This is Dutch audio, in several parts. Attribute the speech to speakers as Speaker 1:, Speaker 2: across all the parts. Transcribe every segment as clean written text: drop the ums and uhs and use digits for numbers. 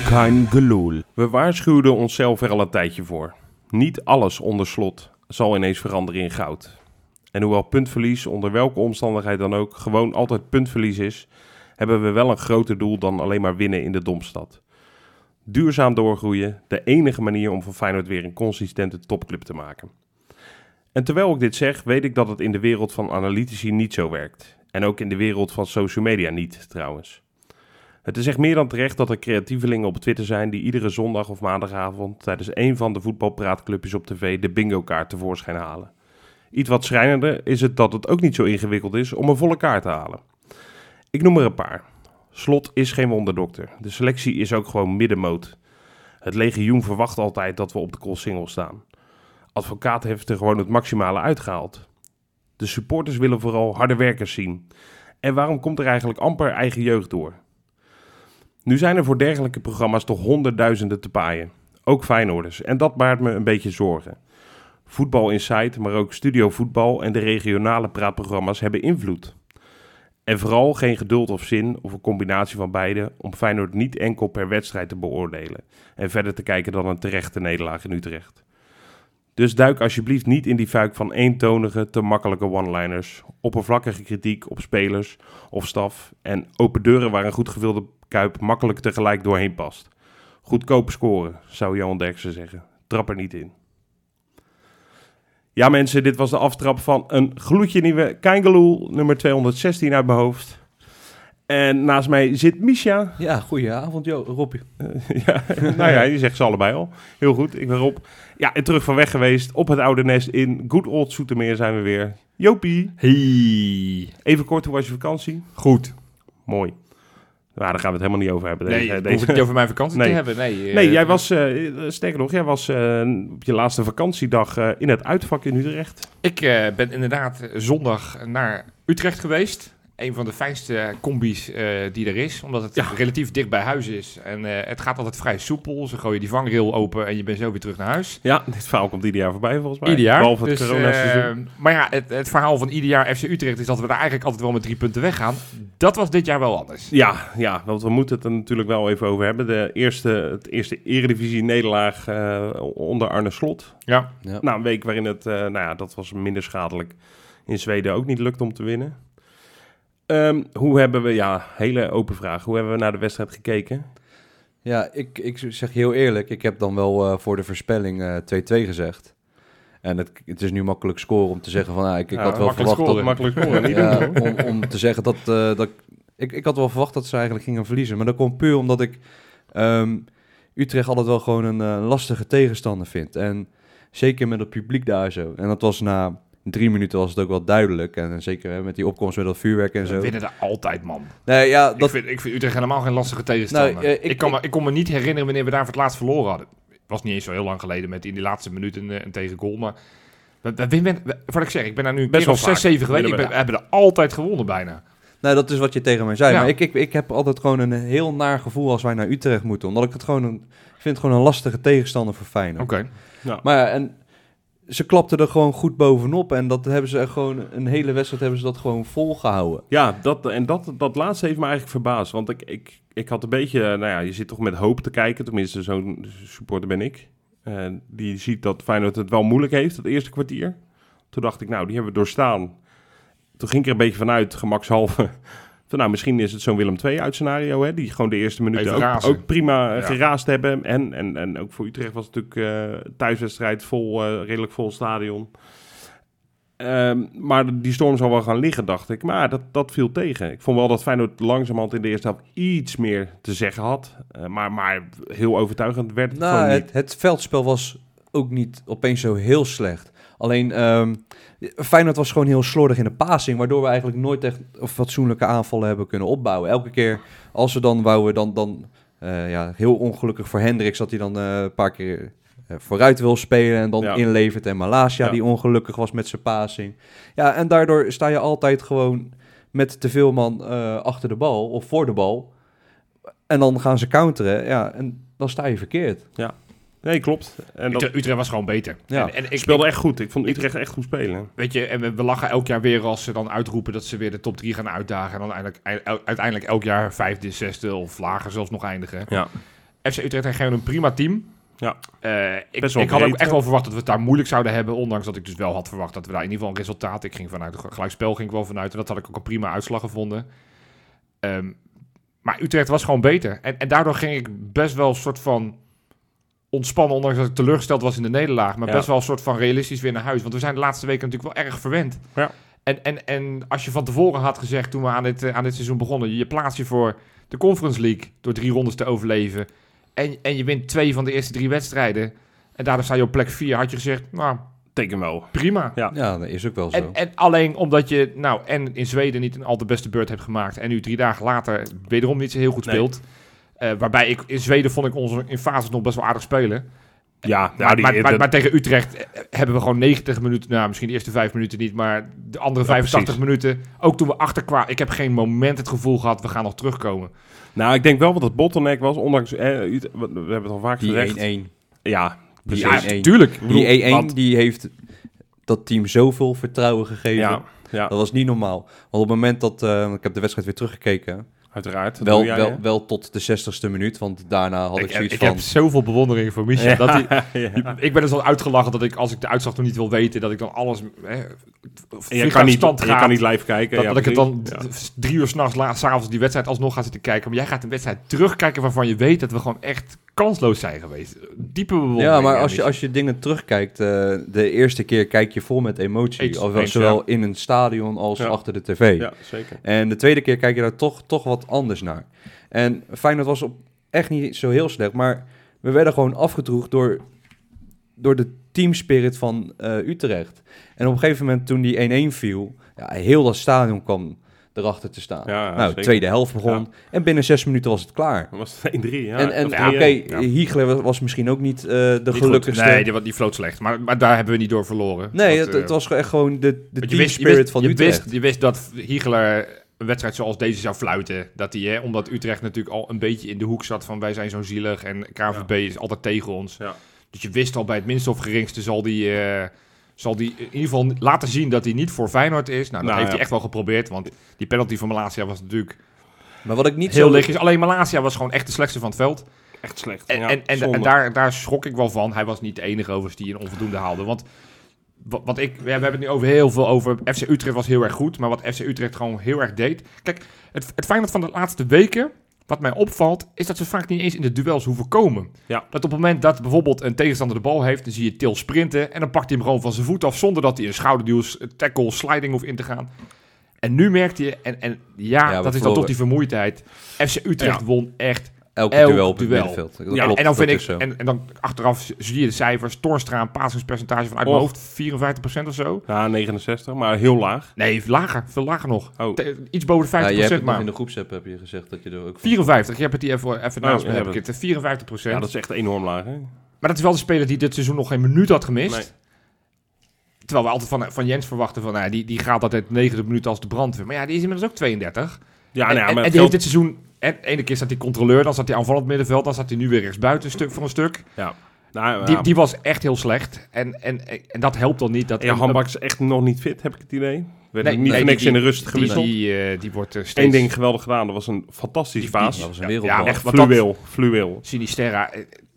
Speaker 1: Kein gelul. We waarschuwden onszelf er al een tijdje voor. Niet alles onder Slot zal ineens veranderen in goud. En hoewel puntverlies onder welke omstandigheid dan ook gewoon altijd puntverlies is, hebben we wel een groter doel dan alleen maar winnen in de Domstad. Duurzaam doorgroeien, de enige manier om van Feyenoord weer een consistente topclub te maken. En terwijl ik dit zeg, weet ik dat het in de wereld van analytici niet zo werkt. En ook in de wereld van social media niet, trouwens. Het is echt meer dan terecht dat er creatievelingen op Twitter zijn die iedere zondag of maandagavond tijdens een van de voetbalpraatclubjes op tv de bingo-kaart tevoorschijn halen. Iets wat schrijnender is het dat het ook niet zo ingewikkeld is om een volle kaart te halen. Ik noem er een paar. Slot is geen wonderdokter. De selectie is ook gewoon middenmoot. Het legioen verwacht altijd dat we op de koolsingel staan. Advocaat heeft er gewoon het maximale uitgehaald. De supporters willen vooral harde werkers zien. En waarom komt er eigenlijk amper eigen jeugd door? Nu zijn er voor dergelijke programma's toch honderdduizenden te paaien. Ook Feyenoorders. En dat baart me een beetje zorgen. Voetbal Insight, maar ook Studio Voetbal en de regionale praatprogramma's hebben invloed. En vooral geen geduld of zin, of een combinatie van beide, om Feyenoord niet enkel per wedstrijd te beoordelen. En verder te kijken dan een terechte nederlaag in Utrecht. Dus duik alsjeblieft niet in die fuik van eentonige, te makkelijke one-liners, oppervlakkige kritiek op spelers of staf en open deuren waar een goed gevulde kuip makkelijk tegelijk doorheen past. Goedkope scoren, zou Johan Derksen zeggen. Trap er niet in. Ja mensen, dit was de aftrap van een gloedje nieuwe Kein gelul, nummer 216 uit mijn hoofd. En naast mij zit Misha.
Speaker 2: Ja, goedenavond Rob.
Speaker 1: Ja, nou ja, die zegt ze allebei al. Heel goed, ik ben Rob. Ja, en terug van weg geweest op het oude nest in Good Old Zoetermeer zijn we weer. Jopie.
Speaker 2: Hey.
Speaker 1: Even kort, hoe was je vakantie?
Speaker 2: Goed.
Speaker 1: Mooi. Nou, daar gaan we het helemaal niet over hebben.
Speaker 3: Nee, we hoeven het niet over mijn vakantie te hebben.
Speaker 1: Nee, jij was, sterker nog, jij was op je laatste vakantiedag in het uitvak in Utrecht.
Speaker 3: Ik ben inderdaad zondag naar Utrecht geweest. Een van de fijnste combi's die er is, omdat het relatief dicht bij huis is. En het gaat altijd vrij soepel. Ze gooien die vangrail open en je bent zo weer terug naar huis.
Speaker 1: Ja, dit verhaal komt ieder jaar voorbij volgens mij.
Speaker 3: Ieder jaar.
Speaker 1: Behalve het coronaseizoen.
Speaker 3: Maar ja, het verhaal van ieder jaar FC Utrecht is dat we daar eigenlijk altijd wel met 3 punten weggaan. Dat was dit jaar wel anders.
Speaker 1: Ja, want we moeten het er natuurlijk wel even over hebben. Het eerste Eredivisie-nederlaag onder Arne Slot.
Speaker 3: Ja.
Speaker 1: Na een week waarin het, dat was minder schadelijk, in Zweden ook niet lukt om te winnen. Hoe hebben we, hele open vraag, hoe hebben we naar de wedstrijd gekeken?
Speaker 2: Ja, ik zeg heel eerlijk, ik heb dan wel voor de voorspelling 2-2 gezegd. En het is nu makkelijk scoren om te zeggen van, ik had wel verwacht dat...
Speaker 1: Makkelijk scoren, niet
Speaker 2: om te zeggen dat ik had wel verwacht dat ze eigenlijk gingen verliezen. Maar dat komt puur omdat ik Utrecht altijd wel gewoon een lastige tegenstander vind. En zeker met het publiek daar zo. En dat was na 3 minuten was het ook wel duidelijk. En zeker met die opkomst met dat vuurwerk en zo.
Speaker 3: We winnen er altijd, man.
Speaker 2: Nee, ja,
Speaker 3: Ik vind Utrecht helemaal geen lastige tegenstander.
Speaker 2: Nou,
Speaker 3: ik kon me niet herinneren wanneer we daar voor het laatst verloren hadden. Het was niet eens zo heel lang geleden met in die laatste minuut een tegengoal. Maar wat ik zeg, ik ben daar nu een keer of 6, 7 geweest. We hebben er altijd gewonnen bijna.
Speaker 2: Nou, dat is wat je tegen mij zei.
Speaker 3: Ja.
Speaker 2: Maar ik heb altijd gewoon een heel naar gevoel als wij naar Utrecht moeten. Omdat ik het gewoon ik vind het gewoon een lastige tegenstander voor Feyenoord.
Speaker 3: Oké.
Speaker 1: Ja.
Speaker 2: Maar ja, en ze klapten er gewoon goed bovenop. En dat hebben ze gewoon een hele wedstrijd hebben ze dat gewoon volgehouden.
Speaker 1: Ja, dat laatste heeft me eigenlijk verbaasd. Want ik had een beetje, je zit toch met hoop te kijken. Tenminste, zo'n supporter ben ik. Die ziet dat Feyenoord het wel moeilijk heeft, het eerste kwartier. Toen dacht ik, die hebben we doorstaan. Toen ging ik er een beetje vanuit, gemakshalve. Van, misschien is het zo'n Willem II scenario, hè, die gewoon de eerste minuten ook prima geraast hebben. En ook voor Utrecht was het natuurlijk thuiswedstrijd redelijk vol stadion. Maar die storm zal wel gaan liggen, dacht ik. Maar dat viel tegen. Ik vond wel dat Feyenoord langzamerhand in de eerste helft iets meer te zeggen had. Maar heel overtuigend werd het gewoon niet.
Speaker 2: Het veldspel was ook niet opeens zo heel slecht. Alleen Feyenoord was gewoon heel slordig in de passing, waardoor we eigenlijk nooit echt fatsoenlijke aanvallen hebben kunnen opbouwen. Elke keer als we dan wouden, heel ongelukkig voor Hendricks dat hij dan een paar keer vooruit wil spelen en dan inlevert. En Malasia die ongelukkig was met zijn passing. Ja, en daardoor sta je altijd gewoon met te veel man achter de bal of voor de bal. En dan gaan ze counteren, en dan sta je verkeerd.
Speaker 1: Ja. Nee, klopt. En
Speaker 3: Utrecht was gewoon beter.
Speaker 2: Ja.
Speaker 3: En ik
Speaker 1: speelde echt goed. Ik vond Utrecht echt goed spelen.
Speaker 3: Weet je, en we lachen elk jaar weer als ze dan uitroepen dat ze weer de top 3 gaan uitdagen. En dan uiteindelijk elk jaar 5e, 6e of lager zelfs nog eindigen.
Speaker 1: Ja.
Speaker 3: FC Utrecht heeft gewoon een prima team.
Speaker 1: Ja.
Speaker 3: Ik had ook echt wel verwacht dat we het daar moeilijk zouden hebben. Ondanks dat ik dus wel had verwacht dat we daar in ieder geval een resultaat... Ik ging vanuit een gelijkspel ging ik wel vanuit. En dat had ik ook een prima uitslag gevonden. Maar Utrecht was gewoon beter. En daardoor ging ik best wel een soort van ontspannen. Ondanks dat ik teleurgesteld was in de nederlaag. Maar best wel een soort van realistisch weer naar huis. Want we zijn de laatste weken natuurlijk wel erg verwend.
Speaker 1: Ja.
Speaker 3: En als je van tevoren had gezegd toen we aan dit seizoen begonnen... Je plaatst je voor de Conference League door 3 rondes te overleven... En je wint 2 van de eerste 3 wedstrijden. En daardoor sta je op plek 4. Had je gezegd, nou,
Speaker 1: teken wel.
Speaker 3: Prima.
Speaker 2: Ja, dat is ook wel zo.
Speaker 3: En alleen omdat je en in Zweden niet een al de beste beurt hebt gemaakt. En nu 3 dagen later wederom niet zo heel goed speelt. Waarbij in Zweden vond ik ons in fases nog best wel aardig spelen.
Speaker 1: Ja,
Speaker 3: maar tegen Utrecht hebben we gewoon 90 minuten... Nou, misschien de eerste 5 minuten niet, maar de andere 85 minuten... Ook toen we achterkwamen, ik heb geen moment het gevoel gehad... we gaan nog terugkomen.
Speaker 1: Nou, ik denk wel wat het bottleneck was, ondanks... we hebben het al vaak gezegd.
Speaker 2: Die 1-1.
Speaker 1: Ja,
Speaker 2: precies.
Speaker 3: Ja, tuurlijk.
Speaker 2: Die 1-1, die heeft dat team zoveel vertrouwen gegeven.
Speaker 1: Ja.
Speaker 2: Dat was niet normaal. Want op het moment dat... ik heb de wedstrijd weer teruggekeken...
Speaker 1: Uiteraard.
Speaker 2: Wel tot de 60ste minuut, want daarna had ik zoiets van...
Speaker 3: Ik heb zoveel bewondering voor Misja. Ik ben dus al uitgelachen dat ik, als ik de uitslag nog niet wil weten, dat ik dan alles...
Speaker 1: Je kan niet live kijken.
Speaker 3: Dat ik het dan 3 uur s'avonds die wedstrijd alsnog ga zitten kijken. Maar jij gaat een wedstrijd terugkijken waarvan je weet dat we gewoon echt kansloos zijn geweest. Diepe bewondering.
Speaker 2: Ja, maar als je dingen terugkijkt, de eerste keer kijk je vol met emotie. Zowel in een stadion als achter de tv.
Speaker 1: Ja, zeker.
Speaker 2: En de tweede keer kijk je daar toch wat anders naar. En Feyenoord was echt niet zo heel slecht, maar we werden gewoon afgedroegd door de teamspirit van Utrecht. En op een gegeven moment toen die 1-1 viel, heel dat stadion kwam erachter te staan. De tweede helft begon en binnen 6 minuten was het klaar.
Speaker 1: Dan was het 1-3,
Speaker 2: Hiegler was misschien ook niet de gelukkigste.
Speaker 3: Nee, die floot slecht. Maar daar hebben we niet door verloren.
Speaker 2: Nee, het was echt gewoon de teamspirit van Utrecht.
Speaker 3: Je wist dat Hiegler een wedstrijd zoals deze zou fluiten. Dat hij, omdat Utrecht natuurlijk al een beetje in de hoek zat van wij zijn zo zielig en KNVB is altijd tegen ons. Ja. Dus je wist al bij het minste of geringste zal die in ieder geval laten zien dat hij niet voor Feyenoord is. Nou, dat heeft hij echt wel geprobeerd, want die penalty van Malacia was natuurlijk
Speaker 2: maar wat ik niet
Speaker 3: heel lichtjes. Alleen Malacia was gewoon echt de slechtste van het veld.
Speaker 1: Echt slecht.
Speaker 3: En daar schrok ik wel van. Hij was niet de enige overigens die een onvoldoende haalde. Want we hebben het nu heel veel over... FC Utrecht was heel erg goed, maar wat FC Utrecht gewoon heel erg deed... Kijk, het Feyenoord van de laatste weken... Wat mij opvalt, is dat ze vaak niet eens in de duels hoeven komen. Ja. Dat op het moment dat bijvoorbeeld een tegenstander de bal heeft... dan zie je Til sprinten en dan pakt hij hem gewoon van zijn voet af... zonder dat hij een schouderduw, tackle, sliding hoeft in te gaan. En nu merkte je... dat is dan toch die vermoeidheid. FC Utrecht won echt... Elk duel op het middenveld. En dan vind ik, en dan achteraf zie je de cijfers. Toornstra een pasingspercentage van uit mijn hoofd 54% of zo.
Speaker 1: Ja, 69, maar heel laag.
Speaker 3: Nee, lager, veel lager nog. Iets boven de 50%.
Speaker 2: Maar in de groepsapp heb je gezegd dat je er ook...
Speaker 3: 54, je hebt het die even naast me. 54%.
Speaker 1: Ja, dat is echt enorm laag, hè?
Speaker 3: Maar dat is wel de speler die dit seizoen nog geen minuut had gemist. Nee. Terwijl we altijd van Jens verwachten van... die gaat altijd 90 minuten als de brandweer. Maar ja, die is inmiddels ook 32.
Speaker 1: Ja,
Speaker 3: en die heeft dit seizoen... En de ene keer staat hij controleur, dan staat hij aanvallend middenveld, dan staat hij nu weer rechtsbuiten voor een stuk. Ja. Die was echt heel slecht. En dat helpt dan niet.
Speaker 1: Hambak is echt nog niet fit, heb ik het idee. Niet niks in de rust gewisseld.
Speaker 3: Die wordt steeds...
Speaker 1: Eén ding geweldig gedaan, dat was een fantastische paas.
Speaker 2: Dat was een wereldbal.
Speaker 1: Echt fluweel.
Speaker 3: Sinisterra,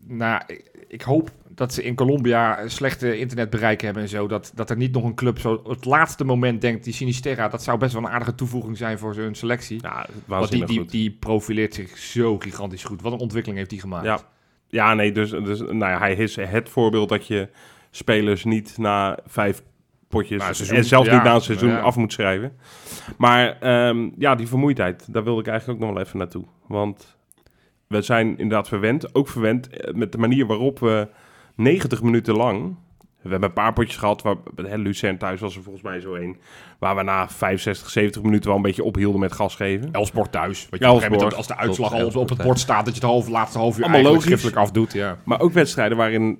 Speaker 3: ik hoop dat ze in Colombia slechte internetbereik hebben en zo. Dat er niet nog een club zo op het laatste moment denkt... die Sinisterra, dat zou best wel een aardige toevoeging zijn voor hun selectie. Ja, want die profileert zich zo gigantisch goed. Wat een ontwikkeling heeft hij gemaakt.
Speaker 1: Ja, nee, dus hij is het voorbeeld dat je spelers niet na 5 potjes... en zelfs niet na een seizoen af moet schrijven. Maar die vermoeidheid, daar wilde ik eigenlijk ook nog wel even naartoe. Want we zijn inderdaad verwend. Ook verwend met de manier waarop we 90 minuten lang... We hebben een paar potjes gehad, Lucerne thuis was er volgens mij zo één... waar we na 65, 70 minuten wel een beetje ophielden met gas geven.
Speaker 3: Elfsport thuis. Wat je op een gegeven moment, als de uitslag al op het bord staat... dat je het laatste half uur eigenlijk schriftelijk afdoet. Ja.
Speaker 1: Maar ook wedstrijden waarin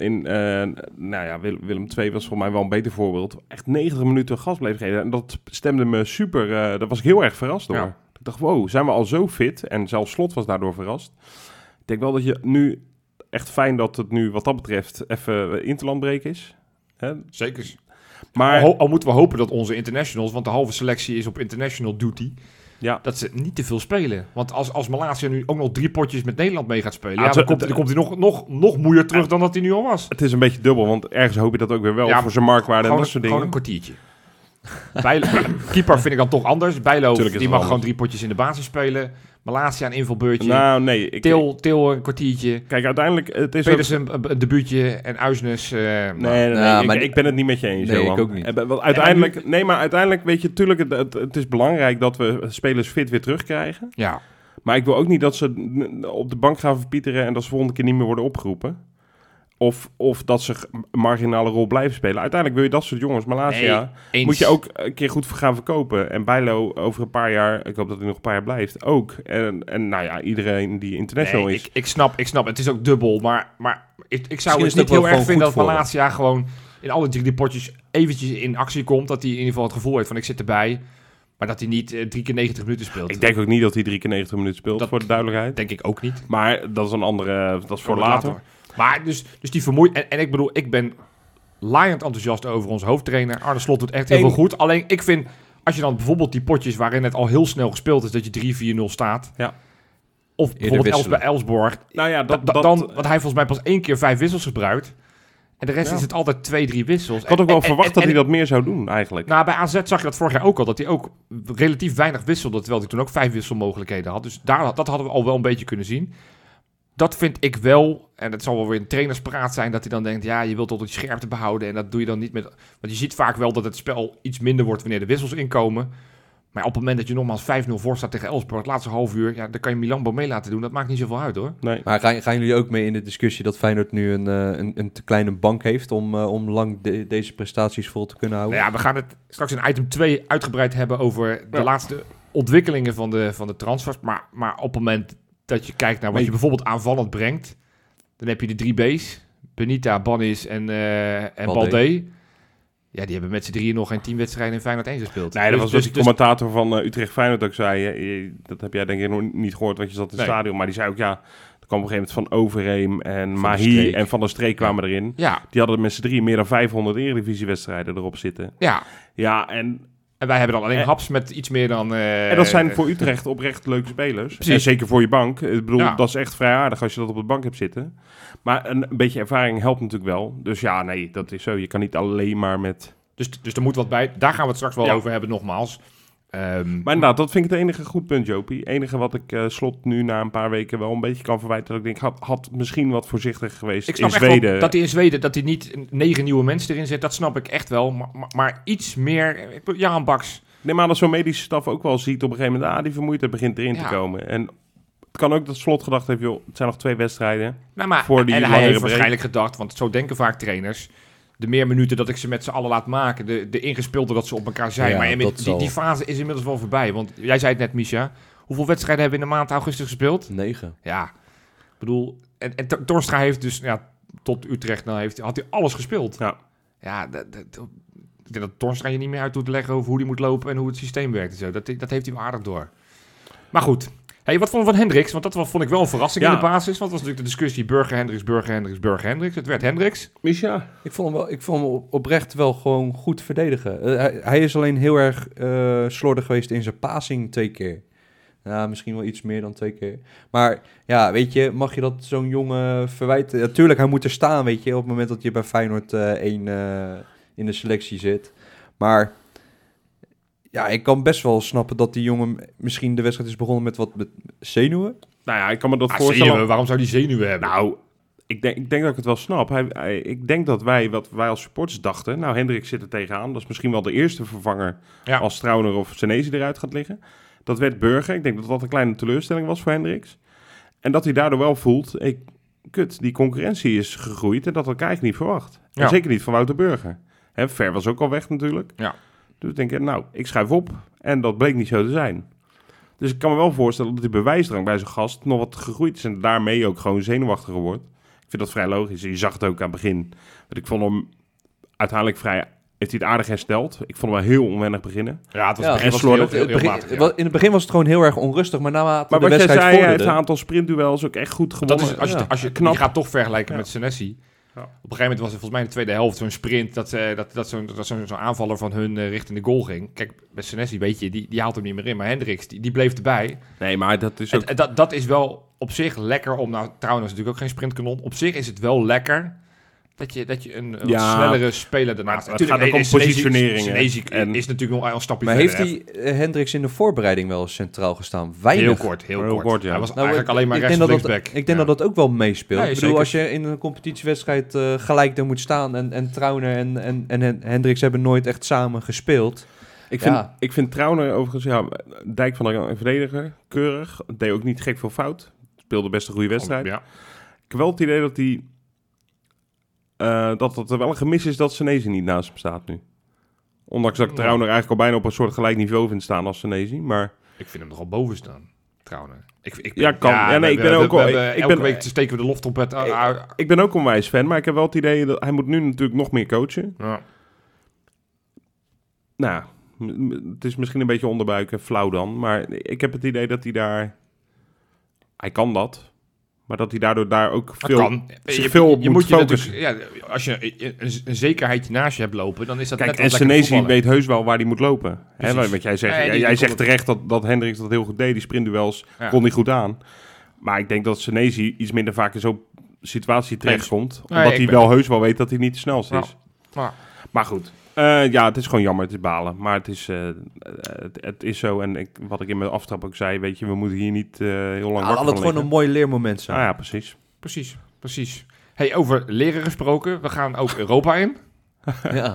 Speaker 1: Willem II was voor mij wel een beter voorbeeld... echt 90 minuten gas bleef geven. En dat stemde me super... daar was ik heel erg verrast door. Ja. Ik dacht, wow, zijn we al zo fit? En zelfs Slot was daardoor verrast. Ik denk wel dat je nu... Echt fijn dat het nu wat dat betreft even interlandbreek is...
Speaker 3: Zeker. Maar al moeten we hopen dat onze internationals... want de halve selectie is op international duty... dat ze niet te veel spelen. Want als Malasia nu ook nog 3 potjes met Nederland mee gaat spelen...
Speaker 1: Ja,
Speaker 3: dan komt hij nog moeier terug dan dat hij nu al was.
Speaker 1: Het is een beetje dubbel, want ergens hoop je dat ook weer wel voor zijn marktwaarde en dat soort dingen.
Speaker 3: Gewoon een kwartiertje. Keeper vind ik dan toch anders. Bijlo, die mag gewoon 3 potjes in de basis spelen. Malasia een invulbeurtje.
Speaker 1: Nou, nee.
Speaker 3: Til een kwartiertje.
Speaker 1: Kijk, uiteindelijk... Het is
Speaker 3: Pedersen een debuutje en Uisnes...
Speaker 1: Nee, ik ben het niet met je eens,
Speaker 2: Nee,
Speaker 1: Johan.
Speaker 2: ik ook niet.
Speaker 1: Maar uiteindelijk weet je, tuurlijk, het is belangrijk dat we spelers fit weer terugkrijgen.
Speaker 3: Ja.
Speaker 1: Maar ik wil ook niet dat ze op de bank gaan verpieteren en dat ze volgende keer niet meer worden opgeroepen. Of dat ze een marginale rol blijven spelen. Uiteindelijk wil je dat soort jongens, Malasia, moet je ook een keer goed gaan verkopen. En Bijlo over een paar jaar, ik hoop dat hij nog een paar jaar blijft, ook. En nou ja, iedereen die international is.
Speaker 3: Ik snap, het is ook dubbel. Maar ik zou het
Speaker 2: het
Speaker 3: niet heel erg
Speaker 2: wel
Speaker 3: vinden dat
Speaker 2: goed voor
Speaker 3: Malasia gewoon in alle 3 potjes eventjes in actie komt. Dat hij in ieder geval het gevoel heeft van ik zit erbij. Maar dat hij niet 3 keer 90 minuten speelt.
Speaker 1: Ik denk ook niet dat hij 3 keer 90 minuten speelt,
Speaker 3: Dat
Speaker 1: voor de duidelijkheid.
Speaker 3: denk ik ook niet.
Speaker 1: Maar dat is een andere, dat is voor later.
Speaker 3: Maar dus die vermoeid... En ik bedoel, ik ben laaiend enthousiast over onze hoofdtrainer. Arne Slot doet echt heel veel goed. Alleen ik vind, als je dan bijvoorbeeld die potjes waarin het al heel snel gespeeld is, dat je 3-4-0 staat.
Speaker 1: Ja.
Speaker 3: Of bijvoorbeeld bij Elsborg.
Speaker 1: Nou ja,
Speaker 3: want hij volgens mij pas 1 keer 5 wissels gebruikt. En de rest is het altijd 2-3 wissels.
Speaker 1: Ik had ook wel verwacht dat hij dat meer zou doen, eigenlijk.
Speaker 3: Nou, bij AZ zag je dat vorig jaar ook al. Dat hij ook relatief weinig wisselde. Terwijl hij toen ook 5 wisselmogelijkheden had. Dus dat hadden we al wel een beetje kunnen zien. Dat vind ik wel, en het zal wel weer een trainerspraat zijn, dat hij dan denkt, ja, je wilt tot die scherpte behouden en dat doe je dan niet met... Want je ziet vaak wel dat het spel iets minder wordt wanneer de wissels inkomen. Maar op het moment dat je nogmaals 5-0 voor staat tegen Elfsborg, het laatste half uur, ja, dan kan je Milambo mee laten doen. Dat maakt niet zoveel uit, hoor.
Speaker 1: Nee.
Speaker 2: Maar gaan jullie ook mee in de discussie dat Feyenoord nu een te kleine bank heeft om lang deze prestaties vol te kunnen houden?
Speaker 3: Nou ja, we gaan het straks in item 2 uitgebreid hebben over de laatste ontwikkelingen van de transfers. Maar op het moment dat je kijkt naar wat je bijvoorbeeld aanvallend brengt, dan heb je de 3 B's. Benita, Bannis en Balde. Ja, die hebben met z'n drieën nog geen 10 wedstrijden in Feyenoord 1 gespeeld.
Speaker 1: Nee, dat was dus de commentator van Utrecht Feyenoord ook zei. Dat heb jij denk ik nog niet gehoord, want je zat in het stadion. Maar die zei ook, ja, er kwam op een gegeven moment van Overheem en Mahi en Van der Streek kwamen erin.
Speaker 3: Ja.
Speaker 1: Die hadden met z'n drieën meer dan 500 Eredivisiewedstrijden erop zitten.
Speaker 3: Ja.
Speaker 1: Ja, en
Speaker 3: wij hebben dan alleen Haps met iets meer dan...
Speaker 1: en dat zijn voor Utrecht oprecht leuke spelers.
Speaker 3: Precies.
Speaker 1: En zeker voor je bank. Ik bedoel, dat is echt vrij aardig als je dat op de bank hebt zitten. Maar een beetje ervaring helpt natuurlijk wel. Dus ja, nee, dat is zo. Je kan niet alleen maar met...
Speaker 3: Dus er moet wat bij. Daar gaan we het straks wel over hebben, nogmaals.
Speaker 1: Maar inderdaad, dat vind ik het enige goed punt, Jopie. Het enige wat ik Slot nu na een paar weken wel een beetje kan verwijten. Dat ik denk, had misschien wat voorzichtig geweest
Speaker 3: ik snap
Speaker 1: in Zweden.
Speaker 3: Wel dat hij in Zweden dat hij niet 9 nieuwe mensen erin zet. Dat snap ik echt wel. Maar iets meer... Jan Baks.
Speaker 1: Nee, maar als zo'n medische staf ook wel ziet op een gegeven moment... die vermoeidheid begint erin te komen. En het kan ook dat Slot gedacht heeft, joh, het zijn nog 2 wedstrijden.
Speaker 3: Nou, maar,
Speaker 1: voor die
Speaker 3: en hij heeft
Speaker 1: break.
Speaker 3: waarschijnlijk gedacht, want zo denken vaak trainers... De meer minuten dat ik ze met z'n allen laat maken. De ingespeelde dat ze op elkaar zijn.
Speaker 2: Ja,
Speaker 3: maar die fase is inmiddels wel voorbij. Want jij zei het net, Misha. Hoeveel wedstrijden hebben we in de maand augustus gespeeld?
Speaker 2: 9.
Speaker 3: Ja, ik bedoel... En Torstra heeft dus... Ja, tot Utrecht had hij alles gespeeld. Ja, ik denk dat Torstra je niet meer uit doet leggen over hoe die moet lopen en hoe het systeem werkt en zo. Dat heeft hij wel aardig door. Maar goed. Hey, wat vonden we van Hendricks? Want dat vond ik wel een verrassing in de basis. Want het was natuurlijk de discussie Burger-Hendricks. Het werd Hendricks.
Speaker 1: Misha?
Speaker 2: Ik vond hem oprecht wel gewoon goed verdedigen. Hij is alleen heel erg slordig geweest in zijn passing 2 keer. Ja, misschien wel iets meer dan 2 keer. Maar ja, weet je, mag je dat zo'n jongen verwijten? Natuurlijk, hij moet er staan, weet je, op het moment dat je bij Feyenoord 1 in de selectie zit. Maar ja, ik kan best wel snappen dat die jongen misschien de wedstrijd is begonnen met wat zenuwen.
Speaker 1: Nou ja, ik kan me dat voorstellen.
Speaker 3: Zenuwen, waarom zou die zenuwen hebben?
Speaker 1: Nou, ik denk dat ik het wel snap. Ik denk dat wat wij als supporters dachten... Nou, Hendricks zit er tegenaan. Dat is misschien wel de eerste vervanger als Trauner of Senesi eruit gaat liggen. Dat werd Burger. Ik denk dat dat een kleine teleurstelling was voor Hendricks. En dat hij daardoor wel voelt... die concurrentie is gegroeid en dat had ik eigenlijk niet verwacht. En zeker niet van Wouter Burger. Ver was ook al weg natuurlijk.
Speaker 3: Ja.
Speaker 1: Dus ik denk, nou, ik schuif op. En dat bleek niet zo te zijn. Dus ik kan me wel voorstellen dat die bewijsdrang bij zijn gast nog wat gegroeid is. En daarmee ook gewoon zenuwachtiger wordt. Ik vind dat vrij logisch. Je zag het ook aan het begin. Want ik vond hem uiteindelijk heeft hij het aardig hersteld. Ik vond hem wel heel onwennig beginnen.
Speaker 3: Ja, het was heel matig. Ja.
Speaker 2: In het begin was het gewoon heel erg onrustig, maar naarmate de wedstrijd
Speaker 1: vorderde...
Speaker 2: hij
Speaker 1: heeft een aantal sprintduels ook echt goed gewonnen.
Speaker 3: Dat is, als je gaat toch vergelijken met Senesi. Op een gegeven moment was er volgens mij in de tweede helft zo'n sprint... dat zo'n aanvaller van hun richting de goal ging. Kijk, bij Senesi, weet je, die haalt hem niet meer in. Maar Hendricks, die bleef erbij.
Speaker 1: Nee, maar dat is ook...
Speaker 3: Dat is wel op zich lekker om... Nou, trouwens natuurlijk ook geen sprintkanon. Op zich is het wel lekker... Dat je een snellere speler daarnaast...
Speaker 1: Het gaat ook om positioneringen.
Speaker 3: Senesi is natuurlijk nog een stapje
Speaker 2: maar
Speaker 3: verder.
Speaker 2: Maar heeft die Hendricks in de voorbereiding wel centraal gestaan? Weinig.
Speaker 3: Heel kort.
Speaker 1: Ja.
Speaker 3: Hij was eigenlijk alleen maar rechts linksback.
Speaker 2: Ik denk dat dat ook wel meespeelt.
Speaker 3: Nee,
Speaker 2: ik bedoel,
Speaker 3: zeker.
Speaker 2: als je in een competitiewedstrijd gelijk er moet staan... en Trauner en Hendricks hebben nooit echt samen gespeeld...
Speaker 1: Ik vind Trauner overigens... Dijk van der verdediger, keurig. Deed ook niet gek veel fout. Speelde best een goede wedstrijd.
Speaker 3: Ja.
Speaker 1: Ik heb wel het idee dat hij... dat er wel een gemis is dat Senesi niet naast hem staat nu. Ondanks dat ik Trauner eigenlijk al bijna op een soort gelijk niveau vind staan als Senesi, maar...
Speaker 3: Ik vind hem nogal boven staan, Trauner. Elke week steken we de loft op het...
Speaker 1: Ik ben ook een wijs fan, maar ik heb wel het idee dat hij moet nu natuurlijk nog meer coachen.
Speaker 3: Ja.
Speaker 1: Nou, het is misschien een beetje onderbuik en flauw dan, maar ik heb het idee dat hij daar... Hij kan dat. Maar dat hij daardoor daar ook veel op moet focussen.
Speaker 3: Als je een zekerheidje naast je hebt lopen, dan is dat
Speaker 1: Kijk,
Speaker 3: net als
Speaker 1: en Senesi weet heus wel waar hij moet lopen. Hè, wat jij zegt, jij zegt terecht dat Hendricks dat heel goed deed. Die sprintduels kon hij goed aan. Maar ik denk dat Senesi iets minder vaak in zo'n situatie terechtkomt. Omdat hij wel heus wel weet dat hij niet de snelste is. Maar goed. Het is gewoon jammer, het is balen. Maar het is zo. En wat ik in mijn aftrap ook zei, weet je, we moeten hier niet heel lang wakker van
Speaker 2: het gewoon een mooi leermoment zijn.
Speaker 1: Ja, precies.
Speaker 3: Hey, over leren gesproken, we gaan ook Europa in.
Speaker 2: Ja.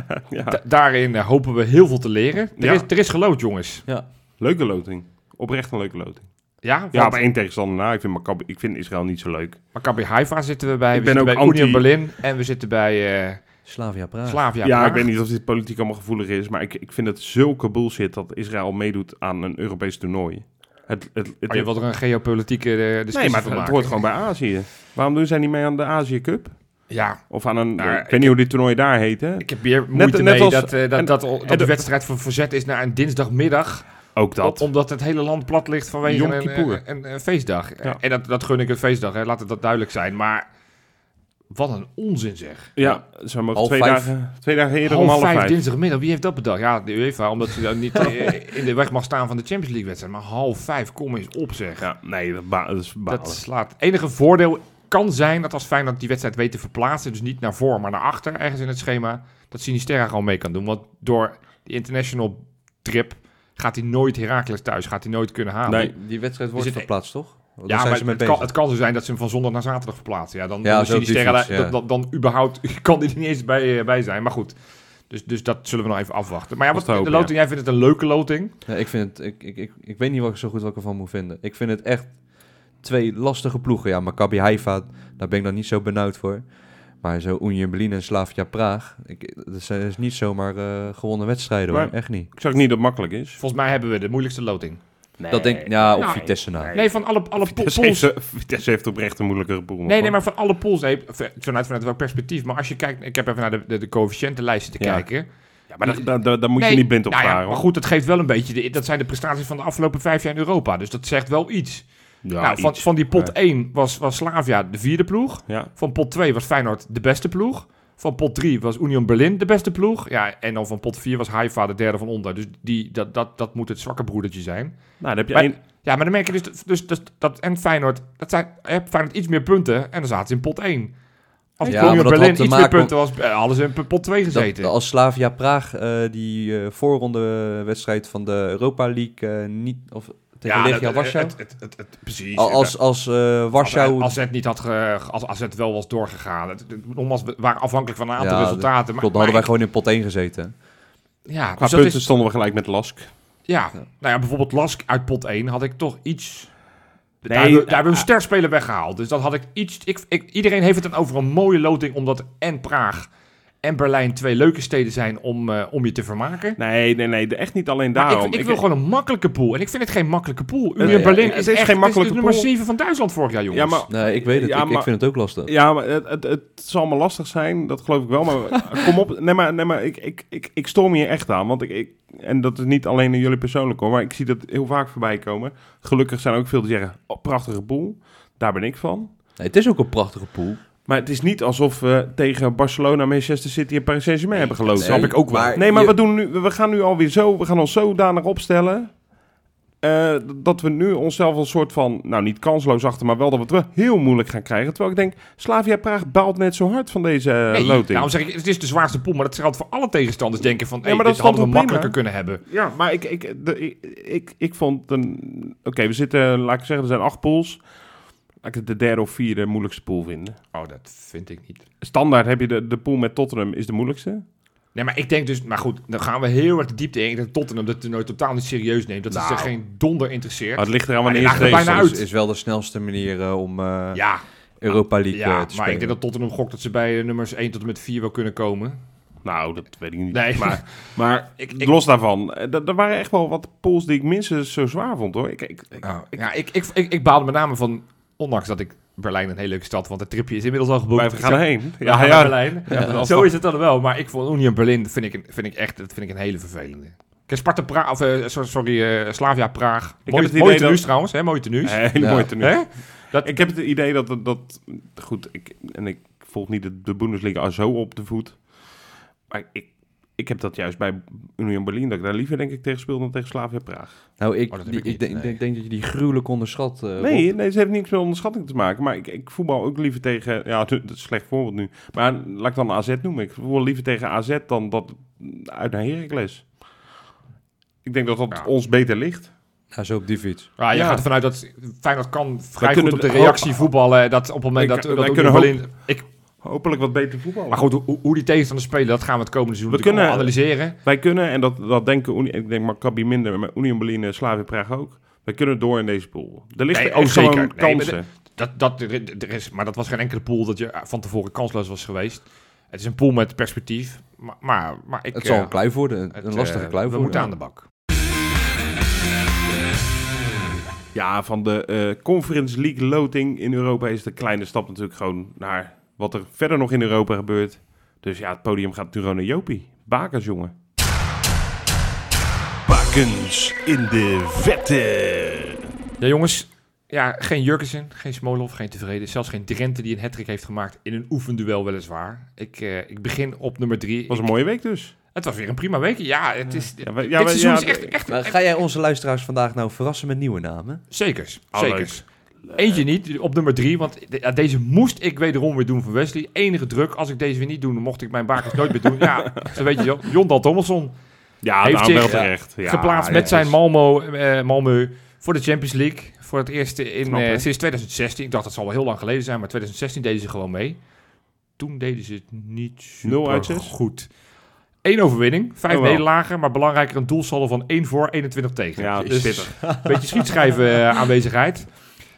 Speaker 3: Daarin hopen we heel veel te leren. Er is geloot, jongens.
Speaker 2: Ja.
Speaker 1: Leuke loting. Oprecht een leuke loting.
Speaker 3: Ja,
Speaker 1: op één tegenstander na. Ik vind Israël niet zo leuk.
Speaker 3: Maccabi Haifa zitten we bij.
Speaker 1: Ik ben ook
Speaker 3: bij Union Berlin en we zitten bij...
Speaker 2: Slavia Praag.
Speaker 1: Ik weet niet of dit politiek allemaal gevoelig is, maar ik vind het zulke bullshit dat Israël meedoet aan een Europees toernooi.
Speaker 3: Je wilt er een geopolitieke discussie van maken.
Speaker 1: Het hoort gewoon bij Azië. Waarom doen zij niet mee aan de Azië Cup?
Speaker 3: Ja.
Speaker 1: Of aan een... ik weet niet hoe dit toernooi daar heet, hè?
Speaker 3: Ik heb hier moeite mee dat de wedstrijd van verzet is naar een dinsdagmiddag.
Speaker 1: Ook dat.
Speaker 3: Omdat het hele land plat ligt vanwege een feestdag.
Speaker 1: Ja.
Speaker 3: En dat gun ik een feestdag, hè. Laat het dat duidelijk zijn. Maar... Wat een onzin zeg.
Speaker 1: Ja, ze mogen 2 dagen eerder om 4:30.
Speaker 3: Dinsdagmiddag, wie heeft dat bedacht? Ja, de UEFA, omdat ze dan niet in de weg mag staan van de Champions League wedstrijd. Maar 4:30, kom eens op zeg.
Speaker 1: Ja, nee, dat is balen.
Speaker 3: Dat slaat. Het enige voordeel kan zijn dat als Feyenoord die wedstrijd weet te verplaatsen, dus niet naar voor, maar naar achter ergens in het schema, dat Sinisterra gewoon mee kan doen. Want door die international trip gaat hij nooit Heracles thuis, gaat hij nooit kunnen halen.
Speaker 2: Nee, die wedstrijd wordt verplaatst, toch?
Speaker 3: Ja, maar het kan zo zijn dat ze hem van zondag naar zaterdag verplaatsen. Ja, dan überhaupt kan die er niet eens bij zijn. Maar goed, dus dat zullen we nog even afwachten. Maar ja, de loting, jij vindt het een leuke loting?
Speaker 2: Ja, ik weet niet zo goed wat ik ervan moet vinden. Ik vind het echt 2 lastige ploegen. Ja, Maccabi Haifa, daar ben ik dan niet zo benauwd voor. Maar zo Union Berlin en Slavia Praag, dat is niet zomaar gewonnen wedstrijden hoor. Echt niet.
Speaker 1: Ik zeg niet dat het makkelijk is.
Speaker 3: Volgens mij hebben we de moeilijkste loting.
Speaker 2: Nee, dat denk ik, ja, op Vitesse na.
Speaker 3: Nee, van alle pools.
Speaker 1: Vitesse heeft oprecht een moeilijkere pool.
Speaker 3: Nee, maar van alle pools, vanuit welk perspectief. Maar als je kijkt, ik heb even naar de coëfficiëntenlijsten te kijken.
Speaker 1: Ja, maar daar moet je niet blind op varen.
Speaker 3: Ja, maar goed, het geeft wel een beetje, dat zijn de prestaties van de afgelopen 5 jaar in Europa. Dus dat zegt wel iets. Ja, van die pot 1 was Slavia de 4e ploeg. Ja. Van pot 2 was Feyenoord de beste ploeg. Van pot 3 was Union Berlin de beste ploeg. Ja, en dan van pot 4 was Haifa de 3e van onder. Dus dat moet het zwakke broedertje zijn.
Speaker 1: Nou, dan heb je
Speaker 3: Ja, maar dan merk je dus dat en Feyenoord... Feyenoord iets meer punten en dan zaten ze in pot 1. Als Union Berlin iets meer punten was, hadden ze in pot 2 gezeten.
Speaker 2: Als Slavia Praag die voorronde wedstrijd van de Europa League niet... Of, tegen Legia Warschau.
Speaker 3: Precies.
Speaker 2: Als Warschau...
Speaker 3: Als het niet had... Als het wel was doorgegaan. Nogmaals, we waren afhankelijk van een aantal resultaten.
Speaker 2: Dan hadden wij gewoon in pot 1 gezeten.
Speaker 1: Ja, qua dus punten stonden we gelijk met Lask.
Speaker 3: Ja, nou ja, bijvoorbeeld Lask uit pot 1 had ik toch iets... Daar hebben we een sterspeler weggehaald. Dus dat had ik iets... Iedereen heeft het dan over een mooie loting, omdat en Praag... en Berlijn 2 leuke steden zijn om je te vermaken.
Speaker 1: Nee, echt niet alleen daarom.
Speaker 3: Ik wil gewoon een makkelijke pool. En ik vind het geen makkelijke pool. Union Berlin is echt geen makkelijke pool. Nummer 7 van Duitsland vorig jaar, jongens.
Speaker 2: Ja, maar, nee, ik weet het. Ik vind het ook lastig.
Speaker 1: Ja, maar het zal allemaal lastig zijn. Dat geloof ik wel. Maar kom op. Nee, maar ik stoor me hier echt aan. Want en dat is niet alleen aan jullie persoonlijk hoor. Maar ik zie dat heel vaak voorbij komen. Gelukkig zijn er ook veel die zeggen, prachtige pool. Daar ben ik van.
Speaker 2: Nee, het is ook een prachtige pool.
Speaker 1: Maar het is niet alsof we tegen Barcelona, Manchester City en Paris Saint-Germain hebben geloten.
Speaker 3: snap ik ook wel.
Speaker 1: Maar we gaan nu alweer zo... We gaan ons zodanig opstellen... dat we nu onszelf een soort van... Nou, niet kansloos achter, maar wel dat we het wel heel moeilijk gaan krijgen. Terwijl ik denk, Slavia Praag baalt net zo hard van deze loting.
Speaker 3: Daarom zeg ik, het is de zwaarste pool. Maar dat geldt voor alle tegenstanders. Denken van,
Speaker 1: maar dat
Speaker 3: dit
Speaker 1: is
Speaker 3: hadden we
Speaker 1: prima.
Speaker 3: makkelijker kunnen hebben.
Speaker 1: Ja, maar ik vond... Oké, we zitten... Laat ik zeggen, er zijn 8 pools. Laat ik het de derde of vierde moeilijkste pool vinden.
Speaker 3: Oh, dat vind ik niet.
Speaker 1: Standaard heb je de pool met Tottenham is de moeilijkste.
Speaker 3: Nee, maar ik denk dus... Maar goed, dan gaan we heel erg de diepte in. Ik denk Tottenham dat toernooi totaal niet serieus neemt. Dat het zich geen donder interesseert.
Speaker 1: Het ligt er aan
Speaker 3: Maar
Speaker 1: wanneer
Speaker 3: die
Speaker 1: je
Speaker 3: lagen er bijna uit.
Speaker 2: Is wel de snelste manier om
Speaker 3: Ja,
Speaker 2: Europa League
Speaker 3: ja,
Speaker 2: te
Speaker 3: maar
Speaker 2: spelen.
Speaker 3: ik denk dat Tottenham gokt dat ze bij nummers 1 tot en met 4 wel kunnen komen.
Speaker 1: Nou, dat weet ik niet.
Speaker 3: Nee.
Speaker 1: Maar los daarvan, er waren echt wel wat pools die ik minstens zo zwaar vond, hoor.
Speaker 3: Ik baalde met name van... Ondanks dat ik Berlijn een hele leuke stad... Want het tripje is inmiddels al geboekt.
Speaker 1: Wij gaan erheen.
Speaker 3: Ja, naar Berlijn. Ja, zo is het dan wel. Maar ik vond Union Berlin vind ik een hele vervelende. Kijk, Sparta Praag, Slavia Praag. Mooie tenues trouwens, hè? Mooie tenues.
Speaker 1: Hele mooie tenue.
Speaker 3: Hè?
Speaker 1: Ik heb het idee dat goed, ik volg niet de Bundesliga zo op de voet. Maar ik heb dat juist bij Union Berlin, dat ik daar liever denk ik tegen speel dan tegen Slavia Praag.
Speaker 2: Nou,
Speaker 3: dat heb
Speaker 2: ik
Speaker 3: ik
Speaker 2: denk dat je die gruwelijk onderschat.
Speaker 1: Nee, ze heeft niks met onderschatting te maken. Maar ik voetbal ook liever tegen... Ja, dat is een slecht voorbeeld nu. Maar laat ik dan AZ noemen. Ik voetbal liever tegen AZ dan dat uit naar Heracles. Ik denk dat ons beter ligt.
Speaker 2: Ja, zo op die fiets.
Speaker 3: Ja, je
Speaker 1: Ja.
Speaker 3: gaat ervan uit dat Feyenoord kan vrij
Speaker 1: kunnen
Speaker 3: goed op de
Speaker 1: de-
Speaker 3: reactie voetballen. Dat op het moment
Speaker 1: Wij
Speaker 3: dat
Speaker 1: kunnen
Speaker 3: Union Berlin...
Speaker 1: Hopelijk wat beter voetballen.
Speaker 3: Maar goed, hoe die tegenstanders spelen, dat gaan we het komende seizoen
Speaker 1: We
Speaker 3: natuurlijk
Speaker 1: kunnen-
Speaker 3: allemaal analyseren.
Speaker 1: Wij kunnen, en dat denken... Ik denk Maccabi minder, maar Union Berlin en Slavia Praag ook. Wij kunnen door in deze pool. Er ligt
Speaker 3: Nee,
Speaker 1: ook
Speaker 3: zeker.
Speaker 1: gewoon
Speaker 3: Nee,
Speaker 1: kansen.
Speaker 3: Maar dat was geen enkele pool dat je van tevoren kansloos was geweest. Het is een pool met perspectief. Maar ik...
Speaker 2: Het zal een klui worden,
Speaker 3: het,
Speaker 2: een lastige klui
Speaker 3: We
Speaker 2: worden.
Speaker 3: moeten aan de bak.
Speaker 1: Ja, van de Conference League loting in Europa is de kleine stap natuurlijk gewoon naar wat er verder nog in Europa gebeurt. Dus ja, het podium gaat nu gewoon naar Jopie. Bakers, jongen.
Speaker 4: Bakens in de vette.
Speaker 3: Ja, jongens. Ja, geen Jurgensen, geen Smolov, geen Tevreden. Zelfs geen Drenthe die een hattrick heeft gemaakt in een oefenduel weliswaar. Ik begin op nummer 3.
Speaker 1: Was een mooie week dus.
Speaker 3: Het was weer een prima week. Ja, het is...
Speaker 1: Ja,
Speaker 3: dit seizoen is echt
Speaker 2: Maar ga jij onze luisteraars vandaag nou verrassen met nieuwe namen?
Speaker 3: Zekers,
Speaker 1: Oh,
Speaker 3: zekers. Eentje niet, op nummer 3, want deze moest ik wederom weer doen van Wesley. Enige druk, als ik deze weer niet doe, dan mocht ik mijn bakens nooit meer doen. Ja, zo weet je wel. Jon Thomasson
Speaker 1: Ja,
Speaker 3: heeft
Speaker 1: nou, wel
Speaker 3: zich,
Speaker 1: terecht. Ja,
Speaker 3: geplaatst
Speaker 1: ja,
Speaker 3: met zijn
Speaker 1: dus-
Speaker 3: Malmö voor de Champions League. Voor het eerst
Speaker 1: Knap, hè?
Speaker 3: sinds 2016. Ik dacht dat zal wel heel lang geleden zijn, maar 2016 deden ze gewoon mee. Toen deden ze het niet
Speaker 1: 0 uit
Speaker 3: super
Speaker 1: 6?
Speaker 3: goed. 1 overwinning, 5
Speaker 1: Oh, wel.
Speaker 3: nederlagen, maar belangrijker een doelsaldo van 1 voor, 21 tegen.
Speaker 1: Ja, dat is
Speaker 3: Dus
Speaker 1: pittig.
Speaker 3: een beetje schietschrijven aanwezigheid.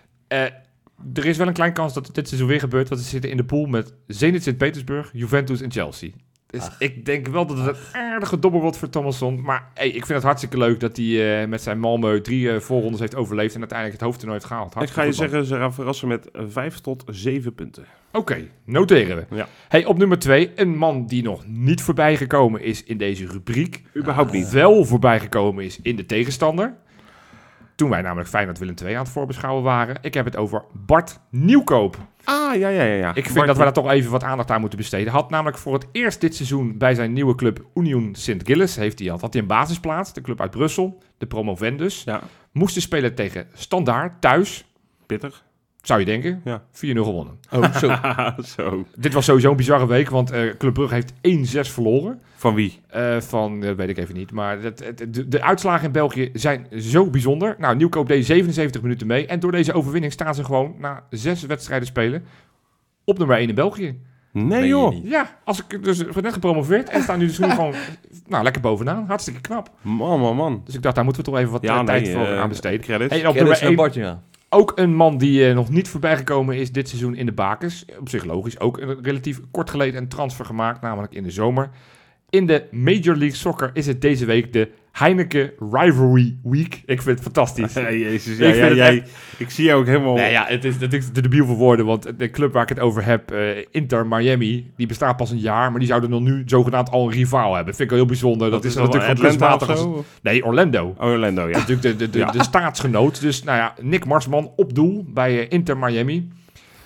Speaker 3: Er is wel een kleine kans dat het dit seizoen weer gebeurt, want ze zitten in de pool met Zenit Sint-Petersburg, Juventus en Chelsea. Dus ik denk wel dat het een aardige dobbel wordt voor Thomasson. Maar hey, ik vind het hartstikke leuk dat hij met zijn Malmö 3 voorrondes heeft overleefd en uiteindelijk het hoofdtoernooi heeft gehaald.
Speaker 1: Ik ga je zeggen, ze gaan verrassen met 5 tot 7 punten.
Speaker 3: Oké, noteren we.
Speaker 1: Ja.
Speaker 3: Hey, op nummer 2, een man die nog niet voorbij gekomen is in deze rubriek.
Speaker 1: Überhaupt niet.
Speaker 3: Wel voorbij gekomen is in de tegenstander. Toen wij namelijk Feyenoord Willem II aan het voorbeschouwen waren. Ik heb het over Bart Nieuwkoop.
Speaker 1: Ah, ja.
Speaker 3: Ik vind dat we daar toch even wat aandacht aan moeten besteden. Had namelijk voor het eerst dit seizoen bij zijn nieuwe club Union Sint-Gilles... had hij een basisplaats, de club uit Brussel, de promovendus.
Speaker 1: Ja,
Speaker 3: Moesten spelen tegen Standaard, thuis,
Speaker 1: pittig.
Speaker 3: zou je denken.
Speaker 1: Ja.
Speaker 3: 4-0 gewonnen.
Speaker 2: Oh, zo.
Speaker 1: Zo.
Speaker 3: Dit was sowieso een bizarre week, want Club Brugge heeft 1-6 verloren.
Speaker 1: Van wie?
Speaker 3: Weet ik even niet. Maar de uitslagen in België zijn zo bijzonder. Nou, Nieuwkoop deed 77 minuten mee. En door deze overwinning staan ze gewoon na 6 wedstrijden spelen op nummer 1 in België.
Speaker 1: Nee,
Speaker 2: Meen je
Speaker 1: joh.
Speaker 2: niet?
Speaker 3: Ja, als ik dus net gepromoveerd en staan nu dus gewoon lekker bovenaan. Hartstikke knap.
Speaker 1: Man.
Speaker 3: Dus ik dacht, daar moeten we toch even wat
Speaker 1: Ja,
Speaker 3: tijd voor aan besteden.
Speaker 1: Credits.
Speaker 3: Hey, en op
Speaker 2: Kennis
Speaker 3: nummer
Speaker 2: naar
Speaker 3: 1
Speaker 2: Bartje, ja.
Speaker 3: ook een man die nog niet voorbij gekomen is dit seizoen in de bakens. Op zich logisch. Ook een relatief kort geleden een transfer gemaakt, namelijk in de zomer. In de Major League Soccer is het deze week de Heineken Rivalry Week. Ik vind het fantastisch.
Speaker 1: Jezus,
Speaker 3: Ik vind het
Speaker 1: ik zie jou ook helemaal...
Speaker 3: Nee, ja, het is natuurlijk te debiel voor woorden, want de club waar ik het over heb, Inter Miami, die bestaat pas een jaar, maar die zouden nog nu zogenaamd al een rivaal hebben. Vind ik wel heel bijzonder. Dat is natuurlijk gewoon
Speaker 1: Atlanta of
Speaker 3: kunstmatig.
Speaker 1: zo?
Speaker 3: Nee, Orlando.
Speaker 1: Orlando, ja.
Speaker 3: Natuurlijk de
Speaker 1: Ja.
Speaker 3: staatsgenoot. Dus nou ja, Nick Marsman op doel bij Inter Miami.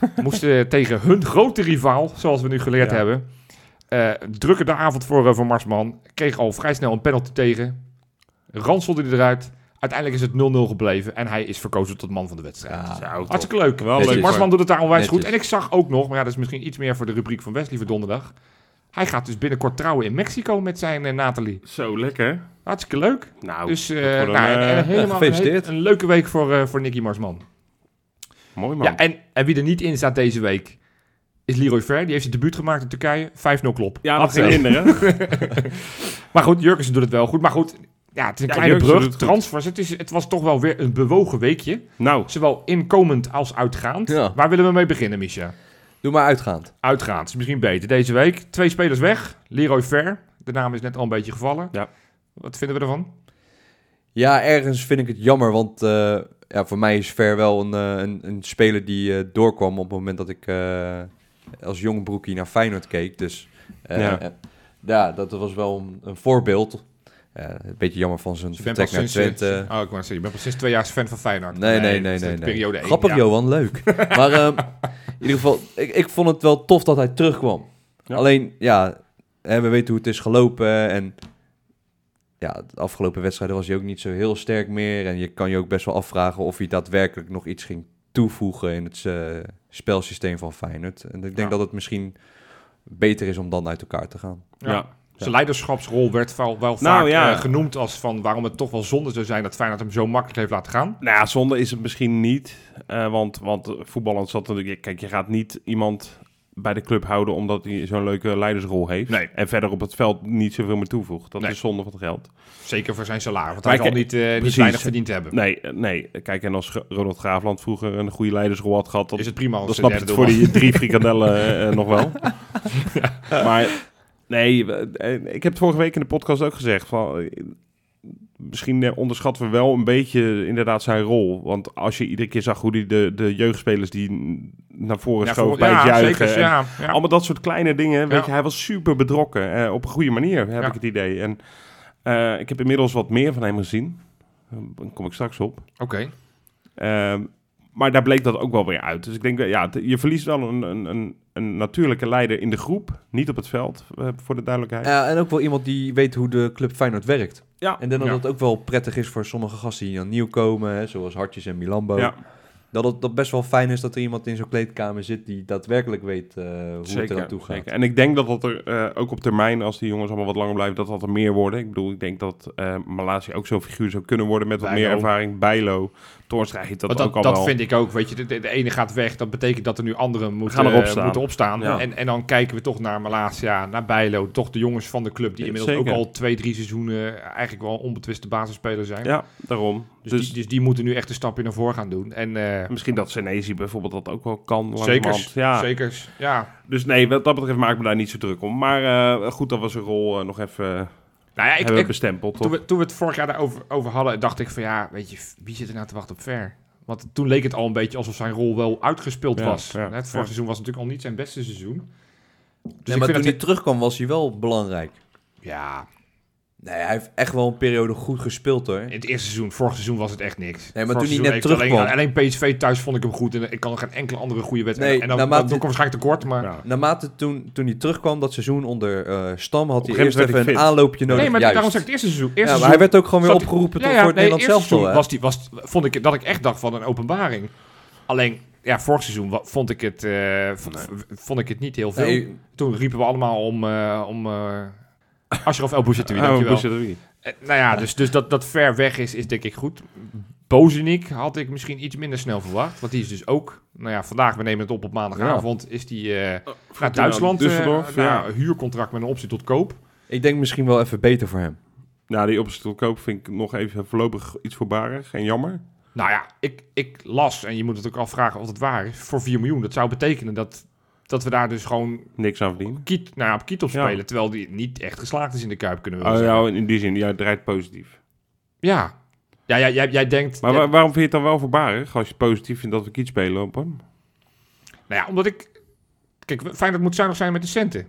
Speaker 3: moesten tegen hun grote rivaal, zoals we nu geleerd
Speaker 1: Ja.
Speaker 3: hebben. Drukkende avond voor Marsman. Kreeg al vrij snel een penalty tegen. Ranselde hij eruit. Uiteindelijk is het 0-0 gebleven. En hij is verkozen tot man van de wedstrijd.
Speaker 2: Ja.
Speaker 1: Zo, top.
Speaker 3: Hartstikke leuk.
Speaker 1: Wel
Speaker 2: Netjes.
Speaker 1: leuk.
Speaker 3: Marsman doet het daar onwijs
Speaker 2: Netjes.
Speaker 3: goed. En ik zag ook nog, maar ja, dat is misschien iets meer voor de rubriek van Wesley voor donderdag. Hij gaat dus binnenkort trouwen in Mexico met zijn Nathalie.
Speaker 1: Zo, lekker.
Speaker 3: Hartstikke leuk.
Speaker 1: Nou,
Speaker 3: Dus
Speaker 1: dat wordt
Speaker 3: en helemaal
Speaker 2: gefeliciteerd.
Speaker 3: een leuke week voor Nicky Marsman.
Speaker 1: mooi man.
Speaker 3: Ja, en wie er niet in staat deze week is Leroy Fer. Die heeft zijn debuut gemaakt in Turkije. 5-0 klop.
Speaker 1: Ja, dat
Speaker 3: Had,
Speaker 1: ging hinderen.
Speaker 3: Maar goed, Jurgensen doet het wel goed. Maar goed, ja, het is een
Speaker 1: Ja,
Speaker 3: kleine
Speaker 1: Jurgensen
Speaker 3: brug.
Speaker 1: doet het
Speaker 3: Transfers. Het was toch wel weer een bewogen weekje.
Speaker 1: Nou,
Speaker 3: Zowel inkomend als uitgaand.
Speaker 2: Ja.
Speaker 3: Waar willen we mee beginnen, Misha?
Speaker 2: Doe maar uitgaand.
Speaker 3: Uitgaand is misschien beter. Deze week 2 spelers weg. Leroy Fer. De naam is net al een beetje gevallen.
Speaker 1: Ja.
Speaker 3: Wat vinden we ervan?
Speaker 2: Ja, ergens vind ik het jammer, want voor mij is Ver wel een speler die doorkwam op het moment dat ik als jong broekie naar Feyenoord keek. Dus dat was wel een voorbeeld. Een beetje jammer van zijn
Speaker 3: Je bent
Speaker 2: vertrek naar
Speaker 3: pas sinds,
Speaker 2: Twente.
Speaker 3: ik wou net zeggen, je bent pas sinds 2 jaar fan van Feyenoord.
Speaker 2: Nee.
Speaker 3: Periode 1.
Speaker 2: Grappig,
Speaker 3: ja.
Speaker 2: Johan, leuk. Maar in ieder geval, ik vond het wel tof dat hij terugkwam.
Speaker 1: Ja.
Speaker 2: Alleen, we weten hoe het is gelopen. En ja, de afgelopen wedstrijden was hij ook niet zo heel sterk meer. En je kan je ook best wel afvragen of hij daadwerkelijk nog iets ging toevoegen in het spelsysteem van Feyenoord. En ik denk dat het misschien beter is om dan uit elkaar te gaan.
Speaker 3: Ja. Zijn leiderschapsrol werd wel vaak genoemd als van waarom het toch wel zonde zou zijn dat Feyenoord hem zo makkelijk heeft laten gaan.
Speaker 1: Nou ja, zonde is het misschien niet. Want voetballend zat natuurlijk... Kijk, je gaat niet iemand bij de club houden omdat hij zo'n leuke leidersrol heeft.
Speaker 3: Nee.
Speaker 1: En verder op het veld niet zoveel meer toevoegt. Dat
Speaker 3: Nee.
Speaker 1: is zonde van het geld.
Speaker 3: Zeker voor zijn salaris, want
Speaker 1: Maar
Speaker 3: hij zal niet weinig verdiend hebben.
Speaker 1: Nee. Kijk, en als Ronald Graafland vroeger een goede leidersrol had gehad...
Speaker 3: Is het prima als
Speaker 1: dan snap je het voor die 3 frikandellen nog wel. Maar nee, ik heb het vorige week in de podcast ook gezegd... Misschien onderschatten we wel een beetje inderdaad zijn rol. Want als je iedere keer zag hoe hij de jeugdspelers die naar voren schoof bij het juichen...
Speaker 3: Zeker, ja.
Speaker 1: Allemaal dat soort kleine dingen. Weet
Speaker 3: Ja.
Speaker 1: je, hij was super betrokken. Op een goede manier, heb ik het idee. En ik heb inmiddels wat meer van hem gezien. Daar kom ik straks op.
Speaker 3: Oké.
Speaker 1: Maar daar bleek dat ook wel weer uit. Dus ik denk, je verliest wel een natuurlijke leider in de groep. Niet op het veld, voor de duidelijkheid.
Speaker 2: Ja, en ook wel iemand die weet hoe de club Feyenoord werkt.
Speaker 1: Ja.
Speaker 2: En ik denk dat het ook wel prettig is voor sommige gasten die dan nieuw komen, hè, zoals Hartjes en Milambo.
Speaker 1: Ja.
Speaker 2: Dat het best wel fijn is dat er iemand in zo'n kleedkamer zit die daadwerkelijk weet hoe het er aan toe gaat.
Speaker 1: Zeker. En ik denk dat er ook op termijn, als die jongens allemaal wat langer blijven, dat er meer worden. Ik bedoel, ik denk dat Malasia ook zo'n figuur zou kunnen worden met wat
Speaker 3: Bijlo.
Speaker 1: meer ervaring. Bijlo, Toornstra heeft dat
Speaker 3: Want
Speaker 1: ook al
Speaker 3: dat
Speaker 1: wel.
Speaker 3: vind ik ook, weet je, de ene gaat weg, dat betekent dat er nu anderen
Speaker 1: Gaan erop staan.
Speaker 3: moeten opstaan.
Speaker 1: Ja.
Speaker 3: En dan kijken we toch naar Malasia, naar Bijlo, toch de jongens van de club die inmiddels
Speaker 1: Zeker.
Speaker 3: ook al 2-3 seizoenen eigenlijk wel onbetwiste basisspeler zijn.
Speaker 1: Ja, daarom.
Speaker 3: Dus die moeten nu echt een stapje naar voren gaan doen. En
Speaker 1: Misschien dat Senesi bijvoorbeeld dat ook wel kan. Langzamerhand.
Speaker 3: zekers,
Speaker 1: Ja.
Speaker 3: zekers, ja.
Speaker 1: Dus nee, wat dat betreft maak ik me daar niet zo druk om. Maar goed dat we zijn rol nog even
Speaker 3: Nou ja,
Speaker 1: hebben bestempeld.
Speaker 3: toen
Speaker 1: Toch?
Speaker 3: we het vorig jaar daarover hadden, dacht ik van ja, weet je, wie zit er nou te wachten op Ver? Want toen leek het al een beetje alsof zijn rol wel uitgespeeld
Speaker 1: Ja,
Speaker 3: was.
Speaker 1: ja,
Speaker 3: Het vorige
Speaker 1: ja.
Speaker 3: seizoen was natuurlijk al niet zijn beste seizoen. Dus
Speaker 2: Nee,
Speaker 3: ik
Speaker 2: maar
Speaker 3: vind
Speaker 2: toen
Speaker 3: dat
Speaker 2: hij terugkwam was hij wel belangrijk.
Speaker 3: ja,
Speaker 2: Nee, hij heeft echt wel een periode goed gespeeld hoor.
Speaker 3: in het eerste seizoen, vorig seizoen was het echt niks.
Speaker 2: Nee, maar
Speaker 3: Vorig
Speaker 2: toen hij
Speaker 3: seizoen
Speaker 2: net
Speaker 3: heeft
Speaker 2: terugkwam.
Speaker 3: Alleen PSV thuis vond ik hem goed en ik kan nog geen enkele andere goede wedstrijd.
Speaker 2: Nee,
Speaker 3: en dan
Speaker 2: naarmate-
Speaker 3: doe ik hem waarschijnlijk tekort, maar...
Speaker 1: Ja.
Speaker 2: Naarmate toen hij terugkwam, dat seizoen onder Stam, had hij
Speaker 1: een
Speaker 2: eerst
Speaker 1: gegeven
Speaker 2: even
Speaker 1: moment
Speaker 2: een
Speaker 1: werd hij
Speaker 2: aanloopje nodig.
Speaker 3: Nee, maar
Speaker 2: Juist.
Speaker 3: daarom zeg ik het eerste seizoen.
Speaker 2: Ja, maar hij werd ook gewoon weer
Speaker 3: zat hij-
Speaker 2: opgeroepen
Speaker 3: Ja,
Speaker 2: voor
Speaker 3: ja,
Speaker 2: het Nederlands
Speaker 3: eerste
Speaker 2: elftal.
Speaker 3: seizoen
Speaker 2: hè?
Speaker 3: vond ik dat ik echt dacht van een openbaring. Alleen, ja, vorig seizoen vond ik het niet heel veel.
Speaker 2: Nee,
Speaker 3: Toen riepen we allemaal om Ashraf El Bouchatoui,
Speaker 1: Oh,
Speaker 3: dankjewel.
Speaker 1: Bouchatoui.
Speaker 3: Nou ja, dus dat ver weg is denk ik goed. Bozenik had ik misschien iets minder snel verwacht. Want die is dus ook... Nou ja, vandaag, we nemen het op maandagavond, is die naar Duitsland.
Speaker 1: Düsseldorf, ja.
Speaker 3: Huurcontract met een optie tot koop.
Speaker 2: ik denk misschien wel even beter voor hem.
Speaker 1: Nou, die opstelkoop vind ik nog even voorlopig iets voorbarig en jammer.
Speaker 3: Nou ja, ik las, en je moet het ook afvragen of het waar is, voor 4 miljoen. Dat zou betekenen dat we daar dus gewoon
Speaker 1: Niks aan verdienen.
Speaker 3: op Kiet op
Speaker 1: Ja.
Speaker 3: spelen. Terwijl die niet echt geslaagd is in de Kuip, kunnen we wel
Speaker 1: Oh,
Speaker 3: zeggen.
Speaker 1: ja, in die zin, ja, het draait positief.
Speaker 3: Ja. Ja, jij denkt...
Speaker 1: Maar waarom vind je het dan wel voorbarig als je positief vindt dat we kiet spelen op hem?
Speaker 3: Nou ja, omdat ik... Kijk, Feyenoord moet zuinig zijn met de centen.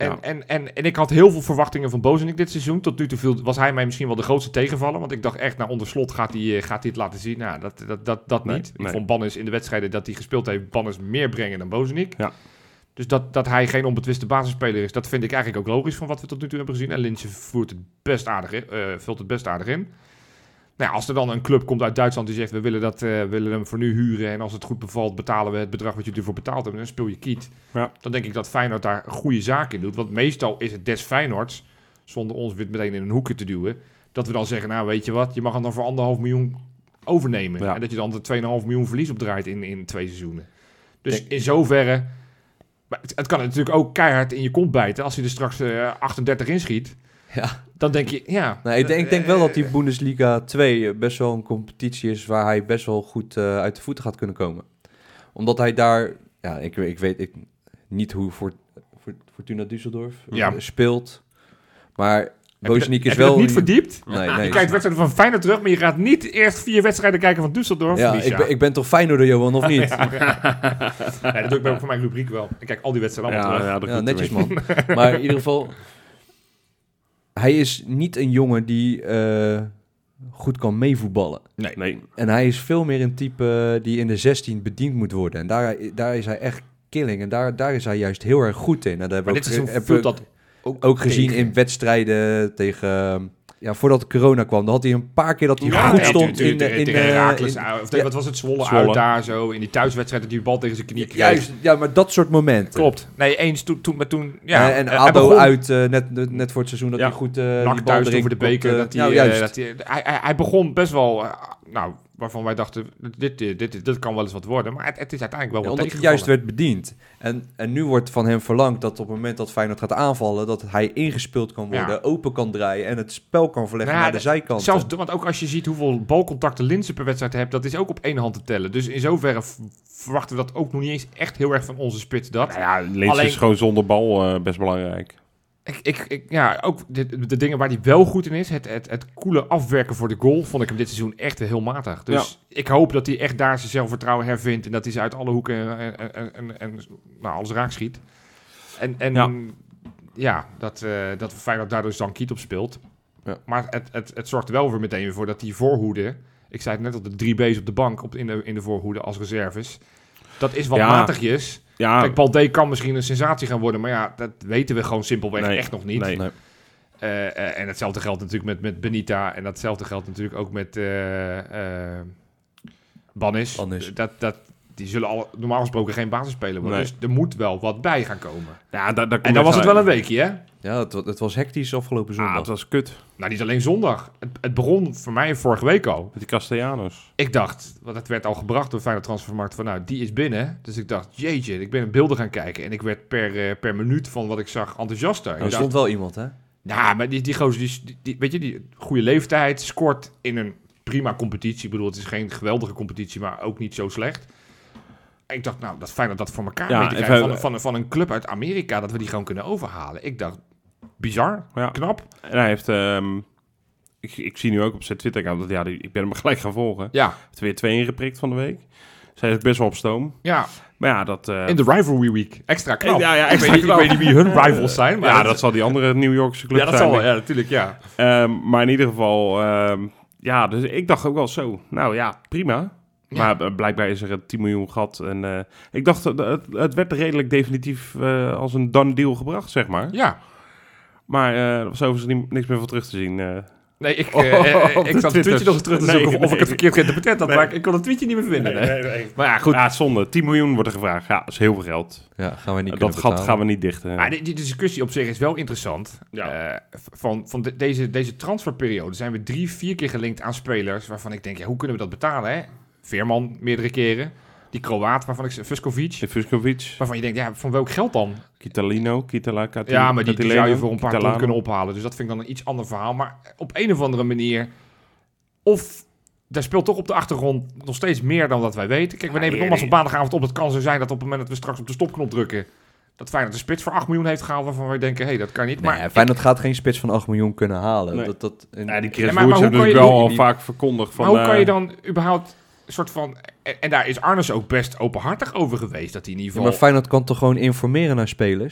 Speaker 3: En ik had heel veel verwachtingen van Bozeniek dit seizoen. Tot nu toe was hij mij misschien wel de grootste tegenvaller. Want ik dacht echt, onder slot gaat hij het laten zien. Nou, dat niet. Ik vond Bannis in de wedstrijden dat hij gespeeld heeft, Bannis meer brengen dan Bozeniek. Ja. Dus dat hij geen onbetwiste basisspeler is, dat vind ik eigenlijk ook logisch van wat we tot nu toe hebben gezien. En Linse vult het best aardig in. Nou, als er dan een club komt uit Duitsland die zegt, we willen hem voor nu huren en als het goed bevalt betalen we het bedrag wat jullie ervoor betaald hebben, dan speel je kiet. Ja. Dan denk ik dat Feyenoord daar goede zaken in doet. Want meestal is het des Feyenoords, zonder ons weer meteen in een hoekje te duwen, dat we dan zeggen, nou weet je wat, je mag hem dan voor 1,5 miljoen overnemen. Ja. En dat je dan de 2,5 miljoen verlies opdraait in 2 seizoenen. Dus in zoverre, maar het kan natuurlijk ook keihard in je kont bijten als hij er straks 38 inschiet. Ja. Dan denk je, ja...
Speaker 2: Nou, ik denk wel dat die Bundesliga 2 best wel een competitie is waar hij best wel goed uit de voeten gaat kunnen komen. Omdat hij daar... Ja, ik weet niet hoe Fortuna Düsseldorf speelt. Maar Bozeniek is wel...
Speaker 3: Heb je het niet verdiept?
Speaker 2: Nee.
Speaker 3: Je kijkt wedstrijden van Feyenoord terug, maar je gaat niet eerst 4 wedstrijden kijken van Düsseldorf.
Speaker 2: Ja, ik ben toch Feyenoorder, Johan, of niet?
Speaker 3: Nee, dat doe ik ook voor mijn rubriek wel. Ik kijk al die wedstrijden allemaal terug.
Speaker 2: Ja, netjes man. Maar in ieder geval... Hij is niet een jongen die goed kan meevoetballen.
Speaker 1: Nee.
Speaker 2: En hij is veel meer een type die in de 16 bediend moet worden. En daar is hij echt killing. En daar is hij juist heel erg goed in. En daar hebben we ook gezien in wedstrijden tegen... voordat de corona kwam, dan had hij een paar keer dat hij goed stond in
Speaker 3: Heracles. Wat was het? Zwolle uit daar zo. In die thuiswedstrijd dat hij de bal tegen zijn knie kreeg.
Speaker 2: Juist, ja, maar dat soort momenten.
Speaker 3: Klopt. Nee, eens toen
Speaker 2: en ADO uit net voor het seizoen dat hij goed die bal
Speaker 3: thuis over de beker. Hij begon best wel... waarvan wij dachten, dit kan wel eens wat worden. Maar het is uiteindelijk wel wat
Speaker 2: omdat hij juist werd bediend. En nu wordt van hem verlangd dat op het moment dat Feyenoord gaat aanvallen, dat hij ingespeeld kan worden, open kan draaien en het spel kan verleggen naar de zijkant.
Speaker 3: Want ook als je ziet hoeveel balcontacten Linse per wedstrijd hebt, dat is ook op 1 hand te tellen. Dus in zoverre verwachten we dat ook nog niet eens echt heel erg van onze spits.
Speaker 1: Linse is gewoon zonder bal best belangrijk.
Speaker 3: Ook de dingen waar hij wel goed in is, het coole afwerken voor de goal, vond ik hem dit seizoen echt heel matig. Dus ik hoop dat hij echt daar zijn zelfvertrouwen hervindt en dat hij ze uit alle hoeken en alles raak schiet. Dat Feyenoord daardoor Zankiet op speelt. Ja. Maar het zorgt er wel weer meteen voor dat die voorhoede, ik zei het net al, de 3 B's op de bank in de voorhoede als reserves, dat is wat matigjes. Ja. Kijk, Balde kan misschien een sensatie gaan worden, maar dat weten we gewoon simpelweg echt nog niet. Nee. En hetzelfde geldt natuurlijk met Benita en datzelfde geldt natuurlijk ook met Bannis. Die zullen normaal gesproken geen basisspeler worden. Nee. Dus er moet wel wat bij gaan komen. Ja, en dan was het wel een weekje, hè?
Speaker 2: Ja, het was hectisch afgelopen zondag.
Speaker 1: Het was kut.
Speaker 3: Nou, niet alleen zondag. Het begon voor mij vorige week al.
Speaker 1: Met die Castellanos.
Speaker 3: Ik dacht, want het werd al gebracht door Feyenoord Transfermarkt, van die is binnen. Dus ik dacht, jeetje, ik ben in beelden gaan kijken. En ik werd per minuut van wat ik zag enthousiaster.
Speaker 2: Er stond wel iemand, hè?
Speaker 3: Ja, maar die gozer, weet je, die goede leeftijd, scoort in een prima competitie. Ik bedoel, het is geen geweldige competitie, maar ook niet zo slecht. En ik dacht, dat Feyenoord dat voor elkaar mee te krijgen van een club uit Amerika, dat we die gewoon kunnen overhalen. Ik dacht, bizar, knap.
Speaker 1: En hij heeft, ik zie nu ook op zijn Twitter-account, dat ik ben hem gelijk gaan volgen. Ja. Hij heeft weer 2 ingeprikt van de week. Zij is best wel op stoom.
Speaker 3: Ja.
Speaker 1: Maar ja, dat...
Speaker 3: in de Rivalry Week. Extra knap.
Speaker 1: Ja,
Speaker 3: ik weet niet wie hun rivals zijn. Maar
Speaker 1: dat zal die andere New Yorkse club zijn.
Speaker 3: Ja, dat zal wel. Ja, natuurlijk, ja.
Speaker 1: Maar in ieder geval... dus ik dacht ook wel zo. Nou ja, prima. Ja. Maar blijkbaar is er een 10 miljoen gat. En ik dacht, het werd redelijk definitief als een done deal gebracht, zeg maar.
Speaker 3: Ja.
Speaker 1: Maar er was overigens niks meer van terug te zien.
Speaker 3: Nee, ik zat het tweetje nog eens terug te zoeken of ik het verkeerd geïnterpreteerd had. Maar ik kon het tweetje niet meer vinden. Nee.
Speaker 1: Maar ja, goed. Ja, zonde. 10 miljoen wordt er gevraagd. Ja, dat is heel veel geld.
Speaker 2: Ja, gaan we niet
Speaker 1: dat gat gaan we niet dichten.
Speaker 3: Maar die discussie op zich is wel interessant. Ja. Van deze transferperiode zijn we 3-4 keer gelinkt aan spelers waarvan ik denk, hoe kunnen we dat betalen, hè? Veerman meerdere keren. Die Kroaat, waarvan ik... Vuskovic. Waarvan je denkt, van welk geld dan?
Speaker 1: Kitalino.
Speaker 3: Ja, maar die zou je voor een paar ton kunnen ophalen. Dus dat vind ik dan een iets ander verhaal. Maar op een of andere manier... Of daar speelt toch op de achtergrond nog steeds meer dan wat wij weten. Kijk, we nemen nogmaals op maandagavond op. Het kan zo zijn dat op het moment dat we straks op de stopknop drukken... dat Feyenoord de spits voor 8 miljoen heeft gehaald... waarvan wij denken, dat kan niet. Maar
Speaker 2: Feyenoord gaat geen spits van 8 miljoen kunnen halen.
Speaker 1: Nee. Die Chris Woerts heeft natuurlijk wel al vaak verkondigd.
Speaker 3: Maar hoe kan je dan überhaupt... soort van, en daar is Arnes ook best openhartig over geweest, dat hij in ieder geval...
Speaker 2: maar Feyenoord kan toch gewoon informeren naar spelers?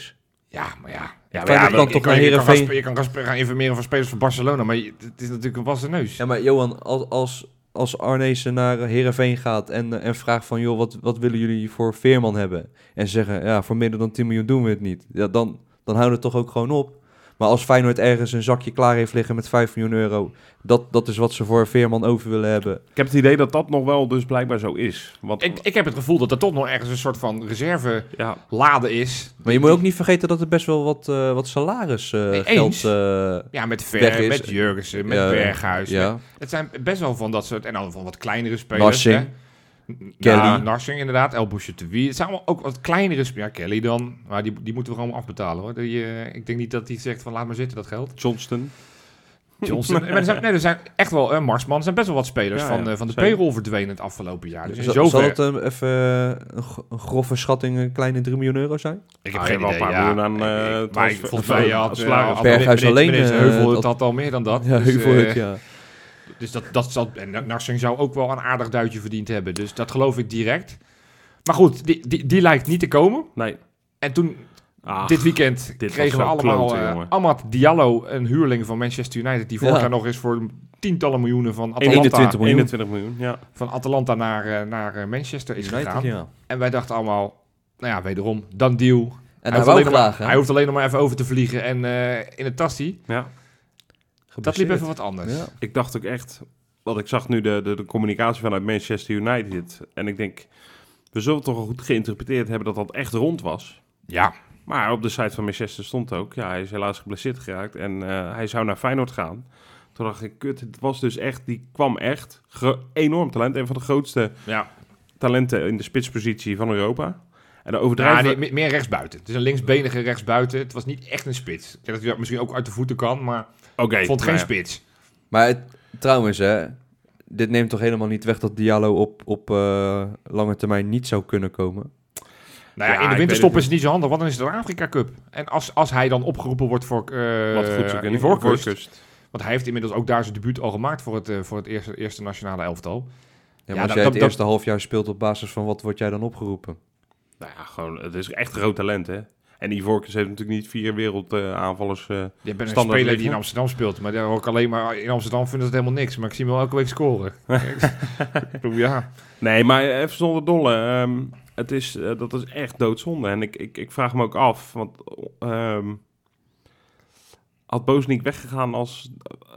Speaker 3: Ja, maar ja.
Speaker 2: Feyenoord kan toch naar Heerenveen...
Speaker 3: Je kan gaan informeren van spelers van Barcelona, maar het is natuurlijk een wassen neus.
Speaker 2: Ja, maar Johan, als Arnezen naar Heerenveen gaat en vraagt van... joh, wat willen jullie voor Veerman hebben? En ze zeggen, ja, voor minder dan 10 miljoen doen we het niet. Ja, dan houden we het toch ook gewoon op. Maar als Feyenoord ergens een zakje klaar heeft liggen met 5 miljoen euro... Dat is wat ze voor Veerman over willen hebben.
Speaker 1: Ik heb het idee dat dat nog wel dus blijkbaar zo is. Want,
Speaker 3: Ik heb het gevoel dat er toch nog ergens een soort van reserve
Speaker 1: ja,
Speaker 3: lade is.
Speaker 2: Maar je moet ook niet vergeten dat er best wel wat salarisgeld
Speaker 3: Ja, met
Speaker 2: weg is.
Speaker 3: met Jurgensen, met Berghuis.
Speaker 2: Ja.
Speaker 3: Het zijn best wel van dat soort... En dan van wat kleinere spelers.
Speaker 2: Narsing.
Speaker 3: Hè?
Speaker 2: Kelly.
Speaker 3: Narsing inderdaad. El Bouchatoui. Het zijn allemaal ook wat kleinere spelers. Ja, Kelly dan. Maar die moeten we gewoon afbetalen hoor. Ik denk niet dat hij zegt van laat maar zitten dat geld.
Speaker 1: Johnston.
Speaker 3: Johnson. Maar er zijn echt wel... Marsman. Er zijn best wel wat spelers
Speaker 1: Ja,
Speaker 3: van de
Speaker 1: zeker.
Speaker 3: payroll verdwenen het afgelopen jaar. Dus in
Speaker 2: Zal
Speaker 3: zover...
Speaker 2: het even een grove schatting een kleine 3 miljoen euro zijn?
Speaker 3: Ik heb
Speaker 1: Ah,
Speaker 3: geen
Speaker 1: je hebt
Speaker 3: idee.
Speaker 1: wel een paar
Speaker 3: Ja.
Speaker 1: miljoen aan,
Speaker 3: Maar
Speaker 1: transfer-
Speaker 3: volgens mij had
Speaker 1: salaris.
Speaker 2: Berghuis alleen,
Speaker 3: Heuvel het
Speaker 2: dat-
Speaker 3: had al meer dan dat.
Speaker 2: Ja,
Speaker 3: Dus,
Speaker 2: Heuvel het, ja.
Speaker 3: Dus dat zal... En Narsing zou ook wel een aardig duitje verdiend hebben. Dus dat geloof ik direct. Maar goed, die lijkt niet te komen.
Speaker 1: Nee.
Speaker 3: En toen,
Speaker 1: Ah,
Speaker 3: dit weekend,
Speaker 1: dit
Speaker 3: kregen we
Speaker 1: was zo
Speaker 3: allemaal
Speaker 1: kloten, jongen.
Speaker 3: Amad Diallo, een huurling van Manchester United, die vorig
Speaker 2: Ja.
Speaker 3: jaar nog eens voor tientallen miljoenen van Atalanta,
Speaker 2: 21 miljoen.
Speaker 1: 21 miljoen, ja.
Speaker 3: van Atalanta naar Manchester is gegaan.
Speaker 2: ja.
Speaker 3: En wij dachten allemaal, nou ja, wederom, dan deal.
Speaker 2: En hij
Speaker 3: hoeft
Speaker 2: wou
Speaker 3: alleen nog maar-
Speaker 2: graag, hè?
Speaker 3: hij hoeft alleen nog maar even over te vliegen en in het tassie.
Speaker 1: Ja.
Speaker 3: Dat liep even wat anders.
Speaker 2: Ja.
Speaker 1: Ik dacht ook echt, want ik zag nu de communicatie vanuit Manchester United. En ik denk, we zullen toch wel goed geïnterpreteerd hebben dat echt rond was.
Speaker 3: Ja.
Speaker 1: Maar op de site van Manchester stond ook, ja, hij is helaas geblesseerd geraakt en hij zou naar Feyenoord gaan. Toen dacht ik, kut, het was dus echt, die kwam echt enorm talent. Een van de grootste
Speaker 3: Ja.
Speaker 1: talenten in de spitspositie van Europa. En dan
Speaker 3: Ja,
Speaker 1: overdrijven
Speaker 3: nee, meer rechtsbuiten. Het is een linksbenige rechtsbuiten. Het was niet echt een spits. Ik denk dat hij dat misschien ook uit de voeten kan, maar
Speaker 1: Oké,
Speaker 3: ik vond geen
Speaker 1: nou ja.
Speaker 3: spits.
Speaker 2: Maar trouwens, hè, dit neemt toch helemaal niet weg dat Diallo op lange termijn niet zou kunnen komen?
Speaker 3: Nou ja,
Speaker 1: Ja,
Speaker 3: in de
Speaker 1: ik
Speaker 3: winterstop
Speaker 1: weet
Speaker 3: is het niet zo handig, want dan is het de Afrika Cup. En als hij dan opgeroepen wordt voor
Speaker 1: Wat goed zo
Speaker 3: Ivoorkust, want hij heeft inmiddels ook daar zijn debuut al gemaakt voor het eerste nationale elftal.
Speaker 2: Ja, maar
Speaker 3: Ja,
Speaker 2: als
Speaker 3: dat-
Speaker 2: jij het
Speaker 3: dat-
Speaker 2: eerste halfjaar speelt op basis van wat word jij dan opgeroepen?
Speaker 1: Nou ja, gewoon, het is echt groot talent, hè. En Ivoorkust heeft natuurlijk niet 4 wereldaanvallers.
Speaker 3: Je bent een
Speaker 1: Standaard
Speaker 3: speler die
Speaker 1: liggen.
Speaker 3: in Amsterdam speelt, maar daar ook alleen maar in Amsterdam vindt het helemaal niks. Maar ik zie hem wel elke week scoren. Ik bedoel, ja.
Speaker 1: Nee, maar even zonder dolle. Dat is echt doodzonde. En ik vraag me ook af, want had Boosniek weggegaan als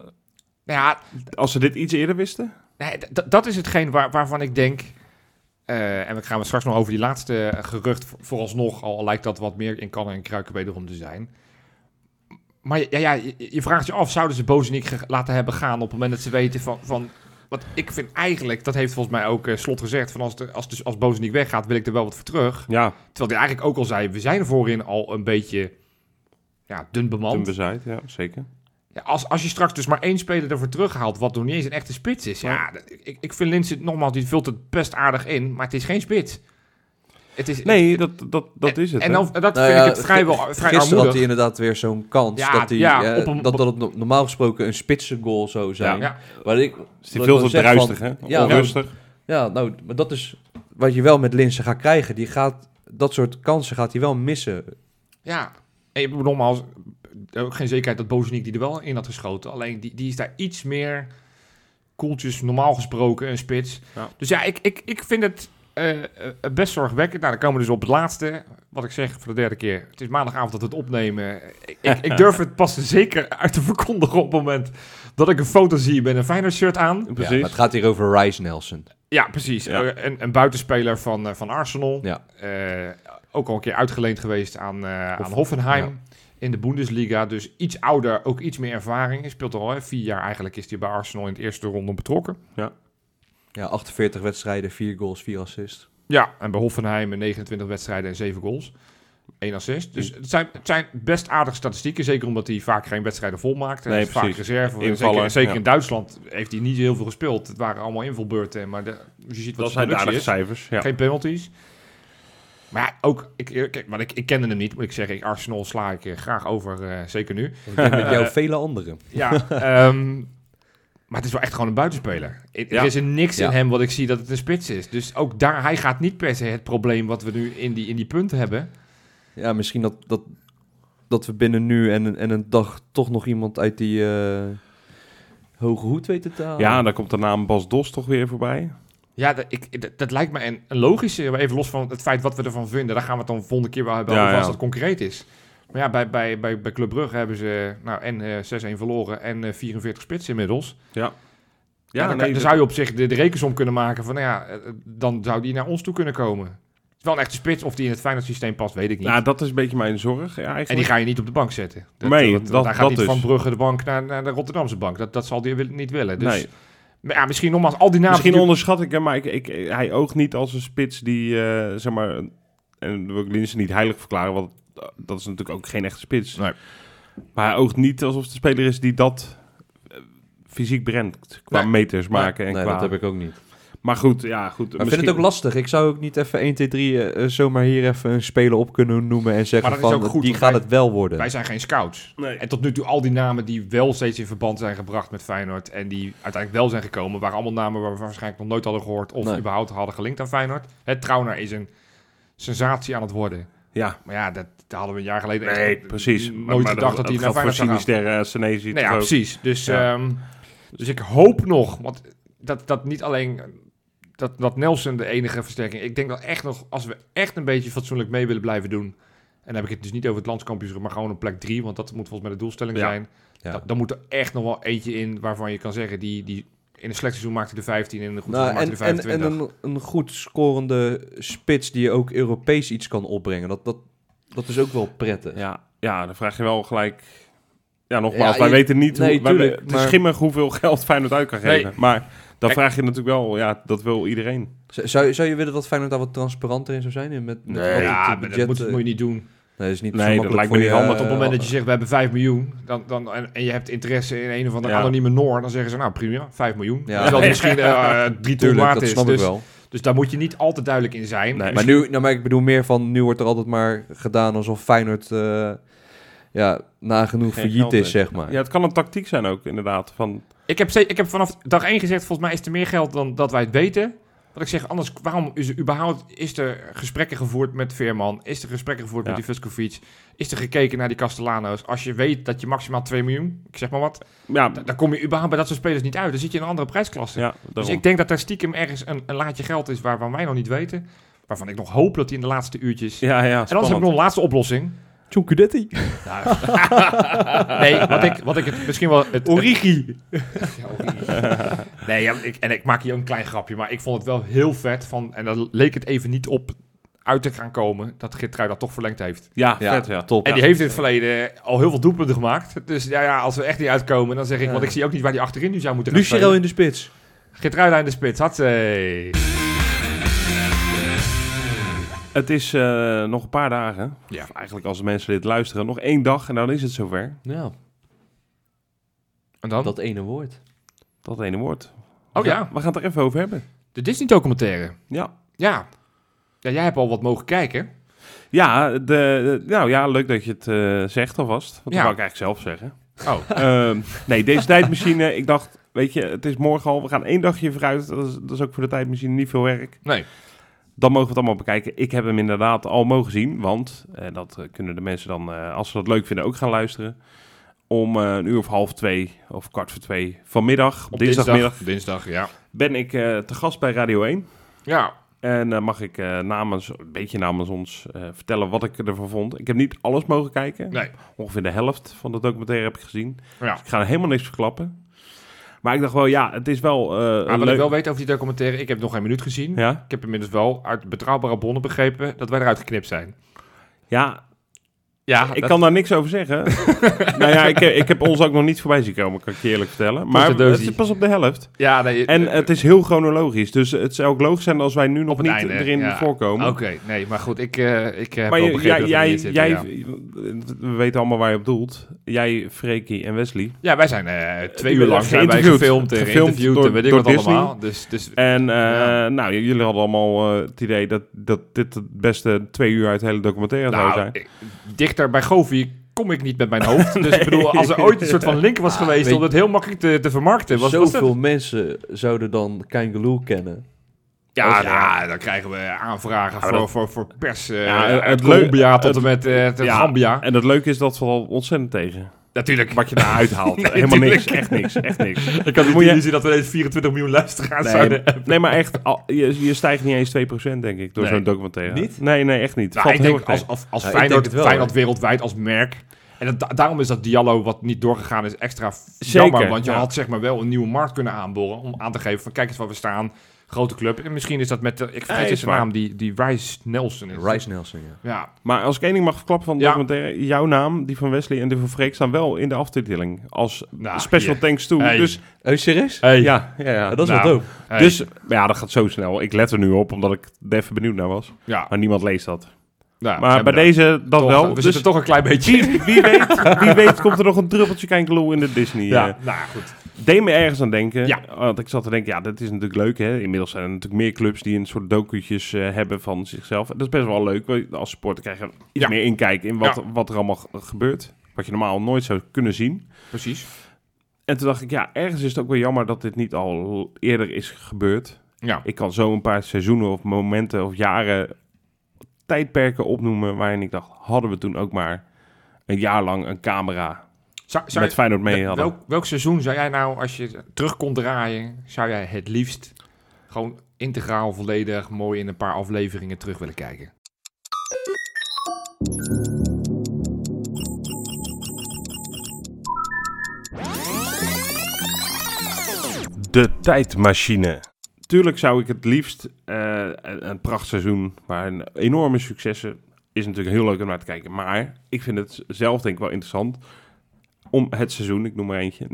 Speaker 3: Nou ja,
Speaker 1: ze dit iets eerder wisten?
Speaker 3: nee, dat is hetgeen waarvan ik denk... en we gaan straks nog over die laatste gerucht vooralsnog, al lijkt dat wat meer in kannen en kruiken wederom te zijn. Maar je vraagt je af, zouden ze Bozeniek laten hebben gaan op het moment dat ze weten van wat ik vind eigenlijk, dat heeft volgens mij ook Slot gezegd, van als Bozeniek weggaat, wil ik er wel wat voor terug.
Speaker 1: Ja,
Speaker 3: Terwijl hij eigenlijk ook al zei, we zijn er voorin al een beetje dun bemand.
Speaker 1: toen bezaaid, ja, zeker.
Speaker 3: Ja, als je straks dus maar 1 speler ervoor terughaalt, wat nog niet eens een echte spits is. Ja, ik vind Linse, nogmaals, die vult het best aardig in, maar het is geen spits. Het is,
Speaker 1: Nee, dat is het.
Speaker 3: En
Speaker 1: hè.
Speaker 3: dan, dat
Speaker 2: Nou
Speaker 3: vind
Speaker 2: ja,
Speaker 3: ik het vrij
Speaker 2: Gisteren had
Speaker 3: armoedig.
Speaker 2: hij inderdaad weer zo'n kans
Speaker 3: Ja,
Speaker 2: dat, hij,
Speaker 3: ja, op een-
Speaker 2: dat het normaal gesproken een spitse goal zou zijn.
Speaker 3: Ja.
Speaker 2: Maar ik,
Speaker 1: is die
Speaker 2: wat
Speaker 1: veel
Speaker 2: ik
Speaker 1: te
Speaker 2: zeg
Speaker 1: druistig,
Speaker 2: van-
Speaker 1: hè?
Speaker 2: Ja,
Speaker 1: Onrustig.
Speaker 2: Ja, nou, maar dat is wat je wel met Linse gaat krijgen. Dat soort kansen gaat hij wel missen.
Speaker 3: Ja, en je hebt nogmaals ook geen zekerheid dat Bozeniek die er wel in had geschoten. Alleen die is daar iets meer koeltjes, normaal gesproken, een spits.
Speaker 1: Ja.
Speaker 3: Dus ja, ik vind het best zorgwekkend. Nou, dan komen we dus op het laatste. Wat ik zeg voor de 3e keer. Het is maandagavond dat we het opnemen. Ik durf het pas zeker uit te verkondigen op het moment dat ik een foto zie met een Feyenoord shirt aan.
Speaker 2: Ja,
Speaker 1: Precies.
Speaker 2: maar het gaat hier over Rice Nelson.
Speaker 3: Ja, precies.
Speaker 1: Ja.
Speaker 3: Een buitenspeler van Arsenal.
Speaker 2: Ja.
Speaker 3: Ook al een keer uitgeleend geweest aan Hoffenheim.
Speaker 2: Ja.
Speaker 3: In de Bundesliga. Dus iets ouder, ook iets meer ervaring. Hij speelt al 4 jaar eigenlijk, is hij bij Arsenal in de eerste ronde betrokken.
Speaker 2: Ja, 48 wedstrijden, 4 goals, 4 assists.
Speaker 3: Ja, en bij Hoffenheim 29 wedstrijden en 7 goals. 1 assist. Dus het zijn best aardige statistieken. Zeker omdat hij vaak geen wedstrijden volmaakt. Hij
Speaker 1: Nee,
Speaker 3: is vaak
Speaker 1: precies.
Speaker 3: reserve.
Speaker 1: Invallen,
Speaker 3: Zeker
Speaker 1: ja.
Speaker 3: in Duitsland heeft hij niet heel veel gespeeld. Het waren allemaal invulbeurten. Maar dus je ziet wat
Speaker 1: Dat
Speaker 3: zijn
Speaker 1: zijn de
Speaker 3: productie
Speaker 1: aardige
Speaker 3: is.
Speaker 1: cijfers. Ja.
Speaker 3: Geen penalties. Maar ja, ook, ik kende hem niet, moet ik zeggen. Arsenal sla ik graag over, zeker nu.
Speaker 2: Ik denk met jou vele anderen.
Speaker 3: Ja, maar het is wel echt gewoon een buitenspeler. Er
Speaker 1: Ja.
Speaker 3: is er niks in
Speaker 2: Ja.
Speaker 3: hem wat ik zie dat het een spits is. Dus ook daar, hij gaat niet per se het probleem wat we nu in die punten hebben.
Speaker 2: Ja, misschien dat dat we binnen nu en een dag toch nog iemand uit die hoge hoed weten te halen.
Speaker 1: Ja, dan komt de naam Bas Dos toch weer voorbij.
Speaker 3: Ja, dat lijkt me een logische, maar even los van het feit wat we ervan vinden. Daar gaan we het dan volgende keer wel hebben over als het concreet is. Maar ja, bij Club Brugge hebben ze en 6-1 verloren en 44 spits inmiddels.
Speaker 1: Ja.
Speaker 3: Dan zou je op zich de rekensom kunnen maken van, dan zou die naar ons toe kunnen komen. Het is wel een echte spits, of die in het Feyenoord systeem past, weet ik niet.
Speaker 1: Ja, dat is een beetje mijn zorg eigenlijk.
Speaker 3: En die ga je niet op de bank zetten.
Speaker 1: Nee,
Speaker 3: daar gaat niet
Speaker 1: is.
Speaker 3: van Brugge de bank naar de Rotterdamse bank. Dat zal die niet willen. Dus,
Speaker 1: Nee.
Speaker 3: Maar ja, misschien nogmaals, al die namen...
Speaker 1: Misschien onderschat ik hem, maar hij oogt niet als een spits die, zeg maar... En wil ik Linssen niet heilig verklaren, want dat is natuurlijk ook geen echte spits.
Speaker 3: Nee.
Speaker 1: Maar hij oogt niet alsof de speler is die dat fysiek brengt. Qua meters maken. En
Speaker 2: nee,
Speaker 1: qua...
Speaker 2: dat heb ik ook niet.
Speaker 1: Maar goed, ja, goed.
Speaker 2: Maar ik vind het ook lastig. Ik zou ook niet even 1, 2, 3 zomaar hier even een speler op kunnen noemen en zeggen
Speaker 3: Maar dat is
Speaker 2: van,
Speaker 3: ook goed,
Speaker 2: die
Speaker 3: want
Speaker 2: gaat het wel worden.
Speaker 3: Wij zijn geen scouts.
Speaker 1: Nee.
Speaker 3: En tot nu toe al die namen die wel steeds in verband zijn gebracht met Feyenoord en die uiteindelijk wel zijn gekomen, waren allemaal namen waar we waarschijnlijk nog nooit hadden gehoord of überhaupt hadden gelinkt aan Feyenoord. Het Trauner is een sensatie aan het worden.
Speaker 1: Ja.
Speaker 3: Maar ja, dat hadden we een jaar geleden
Speaker 1: precies.
Speaker 3: nooit gedacht dat hij naar Feyenoord zou gaan.
Speaker 1: Sinister, Senesi.
Speaker 3: Nee, ja, precies. Dus,
Speaker 1: Ja.
Speaker 3: Dus ik hoop nog, want dat niet alleen dat Nelson de enige versterking. Ik denk dat echt nog, als we echt een beetje fatsoenlijk mee willen blijven doen, en dan heb ik het dus niet over het landskampioenschap, maar gewoon op plek 3, want dat moet volgens mij de doelstelling zijn.
Speaker 2: Ja.
Speaker 3: Dan moet er echt nog wel eentje in waarvan je kan zeggen, die in een slecht seizoen maakte de 15 en in een goed seizoen maakte de 25.
Speaker 2: En een goed scorende spits die je ook Europees iets kan opbrengen. Dat is ook wel prettig.
Speaker 1: Ja, dan vraag je wel gelijk... Ja, nogmaals,
Speaker 2: Ja,
Speaker 1: wij weten niet
Speaker 2: nee,
Speaker 1: hoe...
Speaker 2: tuurlijk,
Speaker 1: het is schimmig hoeveel geld Feyenoord uit kan geven.
Speaker 3: Nee.
Speaker 1: Maar dan vraag je natuurlijk wel... Ja, dat wil iedereen.
Speaker 2: Zou je willen dat Feyenoord daar wat transparanter in zou zijn? Met
Speaker 1: Nee.
Speaker 2: wat
Speaker 3: Ja,
Speaker 2: het
Speaker 3: maar
Speaker 2: budget,
Speaker 3: dat moet je niet doen.
Speaker 2: Nee, dat is niet
Speaker 1: Nee,
Speaker 2: zo
Speaker 1: dat
Speaker 2: makkelijk
Speaker 1: lijkt me
Speaker 2: voor
Speaker 1: niet
Speaker 2: je,
Speaker 1: handig.
Speaker 3: Want op het moment dat je zegt, we hebben 5 miljoen, en je hebt interesse in een of andere anonieme Noor, dan zeggen ze, nou prima, 5 miljoen.
Speaker 2: Ja.
Speaker 3: Terwijl die misschien 3 ton
Speaker 2: Tuurlijk,
Speaker 3: waard
Speaker 2: dat
Speaker 3: is.
Speaker 2: snap ik wel.
Speaker 3: Dus daar moet je niet altijd duidelijk in zijn.
Speaker 1: Nee.
Speaker 2: Maar ik bedoel meer van, nu wordt er altijd maar gedaan alsof Feyenoord nagenoeg
Speaker 1: Geen
Speaker 2: failliet
Speaker 1: geld
Speaker 2: is,
Speaker 1: heeft.
Speaker 2: zeg maar.
Speaker 1: Ja, het kan een tactiek zijn ook, inderdaad. Van...
Speaker 3: Ik heb vanaf dag 1 gezegd, volgens mij is er meer geld dan dat wij het weten. Wat ik zeg, anders, waarom is er gesprekken gevoerd met Veerman? Is er gesprekken gevoerd met die Vuskovic? Is er gekeken naar die Castellano's? Als je weet dat je maximaal 2 miljoen, ik zeg maar wat,
Speaker 1: Ja,
Speaker 3: dan kom je überhaupt bij dat soort spelers niet uit. Dan zit je in een andere prijsklasse.
Speaker 1: ja,
Speaker 3: Dus
Speaker 1: daarom.
Speaker 3: ik denk dat er stiekem ergens een laadje geld is waarvan wij nog niet weten. Waarvan ik nog hoop dat hij in de laatste uurtjes...
Speaker 1: Ja,
Speaker 3: En anders heb ik nog een laatste oplossing.
Speaker 2: John Cudetti.
Speaker 3: Nee, wat ik het misschien wel...
Speaker 2: Origi.
Speaker 3: Nee, ja, ik maak hier een klein grapje, maar ik vond het wel heel vet van... En dan leek het even niet op uit te gaan komen dat Geertrui dat toch verlengd heeft.
Speaker 1: Ja, vet, ja.
Speaker 2: Top.
Speaker 3: En die heeft in het verleden al heel veel doelpunten gemaakt. Dus ja, als we echt niet uitkomen, dan zeg ik... Want ik zie ook niet waar die achterin nu zou moeten gaan
Speaker 2: Lucero
Speaker 3: spelen.
Speaker 2: in de spits.
Speaker 3: Geertrui in de spits, hatsé.
Speaker 1: Het is nog een paar dagen.
Speaker 3: Ja.
Speaker 1: Of eigenlijk als mensen dit luisteren, nog 1 dag en dan is het zover.
Speaker 2: Ja,
Speaker 3: En dan?
Speaker 2: dat ene woord.
Speaker 1: Dat ene woord.
Speaker 3: Oh ja,
Speaker 1: We gaan het er even over hebben.
Speaker 3: de Disney-documentaire.
Speaker 1: Ja.
Speaker 3: Ja, jij hebt al wat mogen kijken.
Speaker 1: Ja, nou ja, leuk dat je het zegt alvast. Want
Speaker 3: Ja.
Speaker 1: dat wou ik eigenlijk zelf zeggen.
Speaker 3: Oh,
Speaker 1: Nee, deze tijdmachine, ik dacht, weet je, het is morgen al, we gaan 1 dagje vooruit. Dat is ook voor de tijdmachine niet veel werk.
Speaker 3: nee.
Speaker 1: Dan mogen we het allemaal bekijken. Ik heb hem inderdaad al mogen zien, want dat kunnen de mensen dan, als ze dat leuk vinden, ook gaan luisteren. Om 1:30 of 1:15 vanmiddag,
Speaker 3: Op
Speaker 1: dinsdagmiddag,
Speaker 3: Dinsdag, ja.
Speaker 1: ben ik te gast bij Radio 1.
Speaker 3: Ja,
Speaker 1: En mag ik een beetje namens ons vertellen wat ik ervan vond. Ik heb niet alles mogen kijken.
Speaker 3: nee.
Speaker 1: Ongeveer de helft van de documentaire heb ik gezien.
Speaker 3: Ja.
Speaker 1: Dus ik ga er helemaal niks verklappen. Maar ik dacht wel, ja, het is wel
Speaker 3: Maar wat
Speaker 1: leuk.
Speaker 3: ik wel weet over die documentaire, ik heb nog geen minuut gezien.
Speaker 1: Ja?
Speaker 3: Ik heb inmiddels wel uit betrouwbare bronnen begrepen dat wij eruit geknipt zijn.
Speaker 1: Ja,
Speaker 3: Ja,
Speaker 1: ik kan daar niks over zeggen. Nou ja, ik heb ons ook nog niet voorbij zien komen, kan ik je eerlijk vertellen. Maar het is pas op de helft.
Speaker 3: Ja, nee,
Speaker 1: En het is heel chronologisch. Dus het zou ook logisch zijn als wij nu nog
Speaker 3: op het
Speaker 1: niet
Speaker 3: einde,
Speaker 1: erin
Speaker 3: ja.
Speaker 1: voorkomen.
Speaker 3: Oké, nee, maar goed, ik heb
Speaker 1: Maar
Speaker 3: wel begrepen dat we
Speaker 1: jij,
Speaker 3: erin zitten, ja.
Speaker 1: we weten allemaal waar je op doelt. Jij, Freekie en Wesley.
Speaker 3: Ja, wij zijn 2 uur lang zijn wij
Speaker 1: geïnterviewd.
Speaker 3: gefilmd en
Speaker 1: Gefilmd
Speaker 3: geïnterviewd
Speaker 1: door-
Speaker 3: en weet ik
Speaker 1: door
Speaker 3: wat
Speaker 1: Disney.
Speaker 3: allemaal. Dus
Speaker 1: En
Speaker 3: Ja.
Speaker 1: nou, jullie hadden allemaal het idee dat dit het beste 2 uur uit de hele documentaire zou zijn.
Speaker 3: Dichter bij Govi kom ik niet met mijn hoofd. Dus ik bedoel, als er ooit een soort van link was geweest
Speaker 2: weet
Speaker 3: om het heel makkelijk te vermarkten. Was dat?
Speaker 2: Zoveel mensen zouden dan Kangaloo kennen.
Speaker 3: Dan krijgen we aanvragen voor pers.
Speaker 1: het
Speaker 3: Colombia tot en met Gambia.
Speaker 1: En het leuke is dat we al ontzettend tegen.
Speaker 3: Natuurlijk.
Speaker 1: Wat je daar uithaalt.
Speaker 3: Nee,
Speaker 1: Helemaal niks.
Speaker 3: tuurlijk.
Speaker 1: Echt niks.
Speaker 3: Ik kan
Speaker 1: Moet je-
Speaker 3: niet zien dat we deze 24 miljoen luisteraars zouden hebben.
Speaker 1: Nee, maar echt, je stijgt niet eens 2%, denk ik, door
Speaker 3: Nee.
Speaker 1: zo'n documentaire.
Speaker 2: Niet?
Speaker 1: Nee, echt niet.
Speaker 3: Nou,
Speaker 1: Valt
Speaker 3: ik
Speaker 1: heel
Speaker 3: denk
Speaker 1: erg tegen.
Speaker 3: als
Speaker 2: Ja, ik denk
Speaker 3: Feyenoord,
Speaker 2: het wel,
Speaker 3: Feyenoord
Speaker 2: hoor.
Speaker 3: wereldwijd als merk. En daarom is dat Diallo wat niet doorgegaan is extra
Speaker 1: Zeker,
Speaker 3: jammer. Want je
Speaker 1: ja.
Speaker 3: had zeg maar wel een nieuwe markt kunnen aanboren. Om aan te geven van kijk eens waar we staan. Grote club. En misschien is dat met ik vergeet
Speaker 1: is
Speaker 3: eens de
Speaker 1: waar.
Speaker 3: naam. Die Rice Nelson is.
Speaker 2: Rice Nelson, ja.
Speaker 3: Ja.
Speaker 1: Maar als ik één ding mag verklappen van de
Speaker 3: Ja.
Speaker 1: documentaire, jouw naam, die van Wesley en die van Freek staan wel in de aftiteling. Als
Speaker 3: Nou,
Speaker 1: special
Speaker 3: hier.
Speaker 1: thanks to.
Speaker 3: Hey.
Speaker 1: Dus
Speaker 2: Oh, serieus?
Speaker 3: Hey.
Speaker 1: ja.
Speaker 2: Ja, dat is
Speaker 3: Nou,
Speaker 2: wel dope.
Speaker 3: Hey.
Speaker 1: Dus ja, dat gaat zo snel. Ik let er nu op, omdat ik er even benieuwd naar was.
Speaker 3: Ja.
Speaker 1: Maar niemand leest dat.
Speaker 3: Nou,
Speaker 1: Maar bij
Speaker 3: bedankt.
Speaker 1: deze dat
Speaker 3: Toch,
Speaker 1: wel.
Speaker 3: We
Speaker 1: Dus
Speaker 3: zitten toch een klein beetje.
Speaker 1: wie weet komt er nog een druppeltje Kijkeloel in de Disney.
Speaker 3: Ja, nou goed.
Speaker 1: Deed me ergens aan denken.
Speaker 3: Ja.
Speaker 1: Want ik zat te denken, ja, dat is natuurlijk leuk. Hè? Inmiddels zijn er natuurlijk meer clubs die een soort docu'tjes hebben van zichzelf. Dat is best wel leuk. Want als supporter krijg je iets
Speaker 3: Ja.
Speaker 1: meer inkijk in wat er allemaal gebeurt. Wat je normaal nooit zou kunnen zien.
Speaker 3: Precies.
Speaker 1: En toen dacht ik, ja, ergens is het ook wel jammer dat dit niet al eerder is gebeurd.
Speaker 3: Ja.
Speaker 1: Ik kan zo een paar seizoenen of momenten of jaren tijdperken opnoemen waarin ik dacht, hadden we toen ook maar een jaar lang een camera
Speaker 3: Zou
Speaker 1: met Feyenoord mee hadden.
Speaker 3: Welk seizoen zou jij nou, als je terug kon draaien, zou jij het liefst gewoon integraal, volledig, mooi in een paar afleveringen terug willen kijken?
Speaker 1: De tijdmachine. Tuurlijk zou ik het liefst een prachtseizoen waar een enorme successen is natuurlijk heel leuk om naar te kijken. Maar ik vind het zelf denk ik wel interessant om het seizoen, ik noem maar eentje,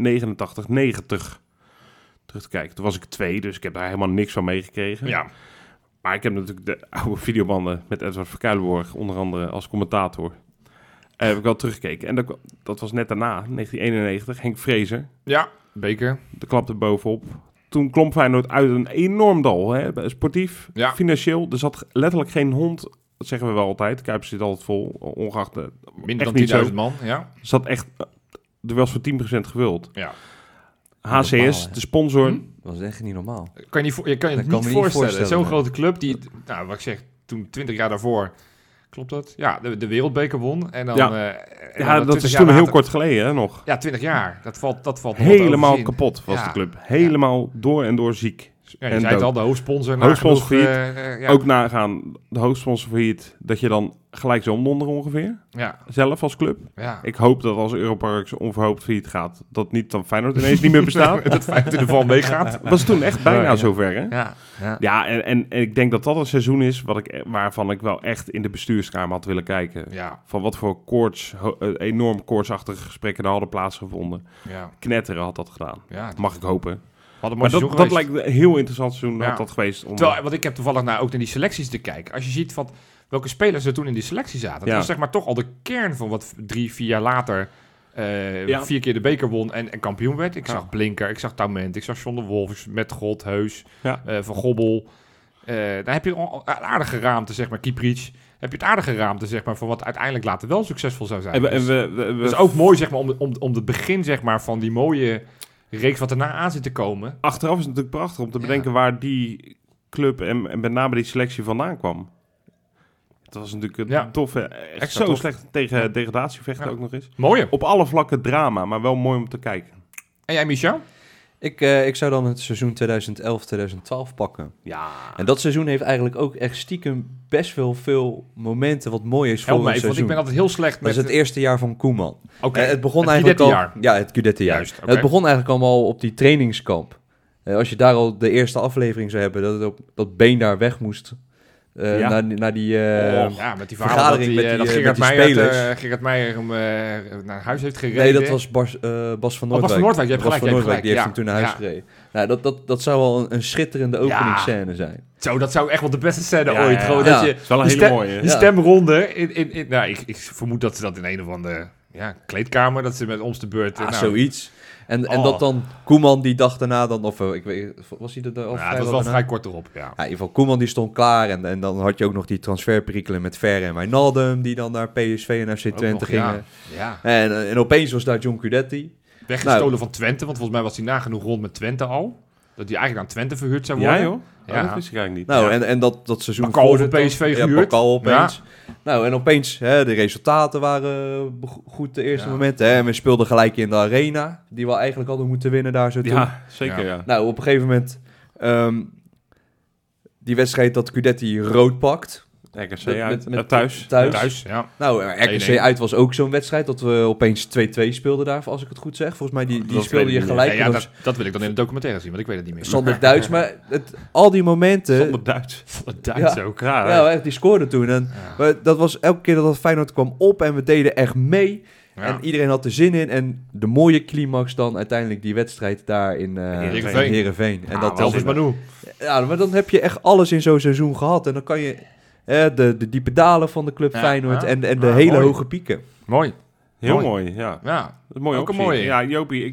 Speaker 1: 89-90 terug te kijken. Toen was ik 2, dus ik heb daar helemaal niks van meegekregen.
Speaker 3: Ja.
Speaker 1: Maar ik heb natuurlijk de oude videobanden met Edward Verkuilenborg, onder andere als commentator. Heb ik wel teruggekeken. En dat was net daarna, 1991, Henk Vrezer.
Speaker 3: Ja, beker.
Speaker 1: De klap er bovenop. Toen klom Feyenoord uit een enorm dal. Hè? Sportief,
Speaker 3: Ja.
Speaker 1: financieel. Er zat letterlijk geen hond. Dat zeggen we wel altijd. De Kuip zit altijd vol. Ongeacht.
Speaker 3: Minder
Speaker 1: echt
Speaker 3: dan
Speaker 1: niet zo.
Speaker 3: 10.000 man. Ja.
Speaker 1: Er zat echt. Er was voor 10% gevuld.
Speaker 3: Ja.
Speaker 1: HCS,
Speaker 2: Normaal, hè?
Speaker 1: de sponsor.
Speaker 3: Hm?
Speaker 2: Dat was echt niet normaal.
Speaker 3: Je kan je het
Speaker 2: Dat kan
Speaker 3: niet
Speaker 2: me niet
Speaker 3: voorstellen.
Speaker 2: voorstellen,
Speaker 3: Zo'n
Speaker 2: nee.
Speaker 3: grote club die, nou wat ik zeg, toen 20 jaar daarvoor, klopt dat? Ja, de wereldbeker won. En dan,
Speaker 1: Ja.
Speaker 3: en
Speaker 1: Ja,
Speaker 3: dan
Speaker 1: dat
Speaker 3: 20
Speaker 1: is
Speaker 3: jaar
Speaker 1: toen heel
Speaker 3: later-
Speaker 1: kort geleden hè, nog.
Speaker 3: Ja, 20 jaar. Dat valt nog wat
Speaker 1: Helemaal
Speaker 3: overzien.
Speaker 1: kapot was
Speaker 3: Ja.
Speaker 1: de club. Helemaal door en door ziek.
Speaker 3: Ja, je
Speaker 1: en
Speaker 3: zei het
Speaker 1: dood.
Speaker 3: al, de hoofdsponsor.
Speaker 1: Hoofdsponsor
Speaker 3: nagenoeg, ja.
Speaker 1: Ook nagaan, de hoofdsponsor failliet, dat je dan gelijk zo omdonderen ongeveer.
Speaker 3: Ja,
Speaker 1: Zelf als club.
Speaker 3: ja.
Speaker 1: Ik hoop dat als Europarks onverhoopt failliet gaat, dat niet dan Feyenoord ineens niet meer bestaat.
Speaker 3: dat Feyenoord in de val meegaat.
Speaker 1: Was toen echt bijna
Speaker 3: Ja.
Speaker 1: zover, hè?
Speaker 3: Ja, ja.
Speaker 1: Ja, en ik denk dat dat een seizoen is waarvan ik wel echt in de bestuurskamer had willen kijken.
Speaker 3: Ja,
Speaker 1: Van wat voor enorm koortsachtige gesprekken er hadden plaatsgevonden.
Speaker 3: ja.
Speaker 1: Knetteren had dat gedaan.
Speaker 3: Ja,
Speaker 1: Mag ik hopen.
Speaker 3: Had een
Speaker 1: Maar
Speaker 3: mooi
Speaker 1: dat
Speaker 3: seizoen
Speaker 1: lijkt
Speaker 3: geweest.
Speaker 1: me een heel interessant seizoen
Speaker 3: Ja.
Speaker 1: had dat geweest.
Speaker 3: Terwijl, want ik heb toevallig ook naar die selecties te kijken. Als je ziet van welke spelers er toen in die selectie zaten. Dat
Speaker 1: Ja.
Speaker 3: was zeg maar toch al de kern van wat 3-4 jaar later 4 keer de beker won en kampioen werd. Ik
Speaker 1: Ja.
Speaker 3: zag Blinker, ik zag Taument, ik zag John de Wolf, met God, Heus,
Speaker 1: Ja.
Speaker 3: Van Gobbel. Dan heb je een aardige raamte, zeg maar, Kieprits. Heb je het aardige raamte, zeg maar, van wat uiteindelijk later wel succesvol zou zijn.
Speaker 1: En
Speaker 3: Dus het is ook mooi, zeg maar, om het begin, zeg maar, van die mooie reeks wat erna aan zit te komen.
Speaker 1: Achteraf is het natuurlijk prachtig om te
Speaker 3: Ja.
Speaker 1: bedenken waar die club en met name die selectie vandaan kwam. Dat was natuurlijk een
Speaker 3: Ja.
Speaker 1: toffe, echt
Speaker 3: Extra
Speaker 1: zo
Speaker 3: tof.
Speaker 1: slecht tegen
Speaker 3: Ja.
Speaker 1: degradatievechten
Speaker 3: Ja.
Speaker 1: ook nog eens.
Speaker 3: Mooie.
Speaker 1: Op alle vlakken drama, maar wel mooi om te kijken.
Speaker 3: En jij, Michel?
Speaker 2: Ik zou dan het seizoen 2011-2012 pakken.
Speaker 1: Ja.
Speaker 2: En dat seizoen heeft eigenlijk ook echt stiekem best wel veel momenten wat mooi is voor
Speaker 3: Help me
Speaker 2: een
Speaker 3: even, want
Speaker 2: seizoen.
Speaker 3: ik ben altijd heel slecht
Speaker 2: Dat
Speaker 3: met...
Speaker 2: is het eerste jaar van Koeman.
Speaker 3: Oké,
Speaker 2: Het begon
Speaker 3: het
Speaker 2: eigenlijk al...
Speaker 3: Guidetti-jaar.
Speaker 2: Ja, het Guidetti-jaar.
Speaker 3: Juist, oké.
Speaker 2: Het begon eigenlijk allemaal op die trainingskamp. Als je daar al de eerste aflevering zou hebben, dat het dat Been daar weg moest.
Speaker 1: Ja.
Speaker 2: Naar die...
Speaker 3: ja, met die vergadering
Speaker 2: vergadering
Speaker 3: dat
Speaker 2: met
Speaker 3: Gerard
Speaker 2: die
Speaker 3: Meijer,
Speaker 2: spelers.
Speaker 3: Gerard Meijer hem naar huis heeft gereden.
Speaker 2: Nee, dat was Bas van
Speaker 3: Bas
Speaker 2: Noordwijk.
Speaker 3: van Noordwijk, je hebt
Speaker 2: Bas
Speaker 3: gelijk,
Speaker 2: van
Speaker 3: je hebt
Speaker 2: Noordwijk, die heeft
Speaker 3: gelijk.
Speaker 2: hem toen naar huis
Speaker 3: Ja.
Speaker 2: gereden. Nou, dat zou wel een schitterende openingsscène zijn.
Speaker 3: Zo, dat zou echt wel de beste scène
Speaker 1: Ja,
Speaker 3: ooit.
Speaker 1: ja,
Speaker 3: Gewoon
Speaker 2: ja.
Speaker 3: dat je
Speaker 1: Het is wel een
Speaker 3: die
Speaker 1: hele
Speaker 3: stem-
Speaker 1: mooie.
Speaker 3: die
Speaker 2: Ja.
Speaker 3: stemronde nou, ik vermoed dat ze dat in een of andere kleedkamer, dat ze met ons de beurt...
Speaker 2: Ah,
Speaker 3: nou,
Speaker 2: zoiets. En
Speaker 3: Oh.
Speaker 2: dat dan Koeman die dag daarna dan... Of ik weet, was hij er al
Speaker 3: ja,
Speaker 2: vrij
Speaker 3: het was
Speaker 2: wat
Speaker 3: wel
Speaker 2: daarna?
Speaker 3: vrij kort erop, ja.
Speaker 2: Ja, in ieder geval, Koeman die stond klaar. En dan had je ook nog die transferperikelen met Ver en Wijnaldum... die dan naar PSV en FC
Speaker 3: Ook
Speaker 2: Twente
Speaker 3: nog,
Speaker 2: gingen.
Speaker 3: Ja.
Speaker 2: En opeens was daar John Guidetti.
Speaker 3: Weggestolen
Speaker 2: Nou.
Speaker 3: van Twente, want volgens mij was hij nagenoeg rond met Twente al. Dat die eigenlijk aan Twente verhuurd zou worden.
Speaker 1: Ja, joh.
Speaker 3: Ja.
Speaker 1: Dat wist ik eigenlijk niet.
Speaker 2: Nou,
Speaker 1: Ja.
Speaker 2: en dat seizoen...
Speaker 3: Bakal
Speaker 2: voor
Speaker 3: van
Speaker 2: de-
Speaker 3: PSV
Speaker 2: Ja,
Speaker 3: gehuurd.
Speaker 2: Bakal opeens. Nou, en opeens, de resultaten waren goed de eerste
Speaker 3: Ja.
Speaker 2: momenten. En we speelden gelijk in de arena, die we eigenlijk hadden moeten winnen daar zo toen.
Speaker 1: Ja, zeker,
Speaker 3: Ja.
Speaker 1: ja.
Speaker 2: Nou, op een gegeven moment, die wedstrijd dat Cudetti rood pakt.
Speaker 1: RKC
Speaker 2: Met-
Speaker 1: uit.
Speaker 2: met-
Speaker 1: Thuis.
Speaker 3: Thuis, ja.
Speaker 2: Nou, RKC
Speaker 3: 1-1.
Speaker 2: uit was ook zo'n wedstrijd dat we opeens 2-2 speelden daar, als ik het goed zeg. Volgens mij die
Speaker 1: Dat
Speaker 2: speelde
Speaker 1: weet
Speaker 2: je
Speaker 1: ik niet.
Speaker 2: gelijk.
Speaker 3: Ja,
Speaker 2: Dat was
Speaker 3: dat wil ik dan in de documentaire zien, want ik weet het niet meer.
Speaker 2: Sander Duits, maar al die momenten...
Speaker 1: Zonder Duits.
Speaker 3: Van het Duits
Speaker 2: Ja.
Speaker 3: ook.
Speaker 1: Ja,
Speaker 2: Ja, echt, die scoorde toen. En maar dat was elke keer dat Feyenoord kwam op en we deden echt mee.
Speaker 3: Ja.
Speaker 2: En iedereen had er zin in. En de mooie climax dan uiteindelijk die wedstrijd daar in
Speaker 3: Heerenveen.
Speaker 2: Heerenveen. En dat
Speaker 3: Elvis Manu.
Speaker 2: ja, maar dan heb je echt alles in zo'n seizoen gehad. En dan kan je de diepe dalen van de club
Speaker 3: Ja,
Speaker 2: Feyenoord
Speaker 3: ja.
Speaker 2: en de
Speaker 3: Ja,
Speaker 2: hele
Speaker 3: mooi.
Speaker 2: hoge pieken.
Speaker 3: Mooi.
Speaker 1: heel
Speaker 3: Mooi.
Speaker 1: mooi. Ja.
Speaker 3: Ja.
Speaker 1: Dat is mooi
Speaker 3: Ook een
Speaker 1: optie.
Speaker 3: mooie.
Speaker 1: Ja, Jopie,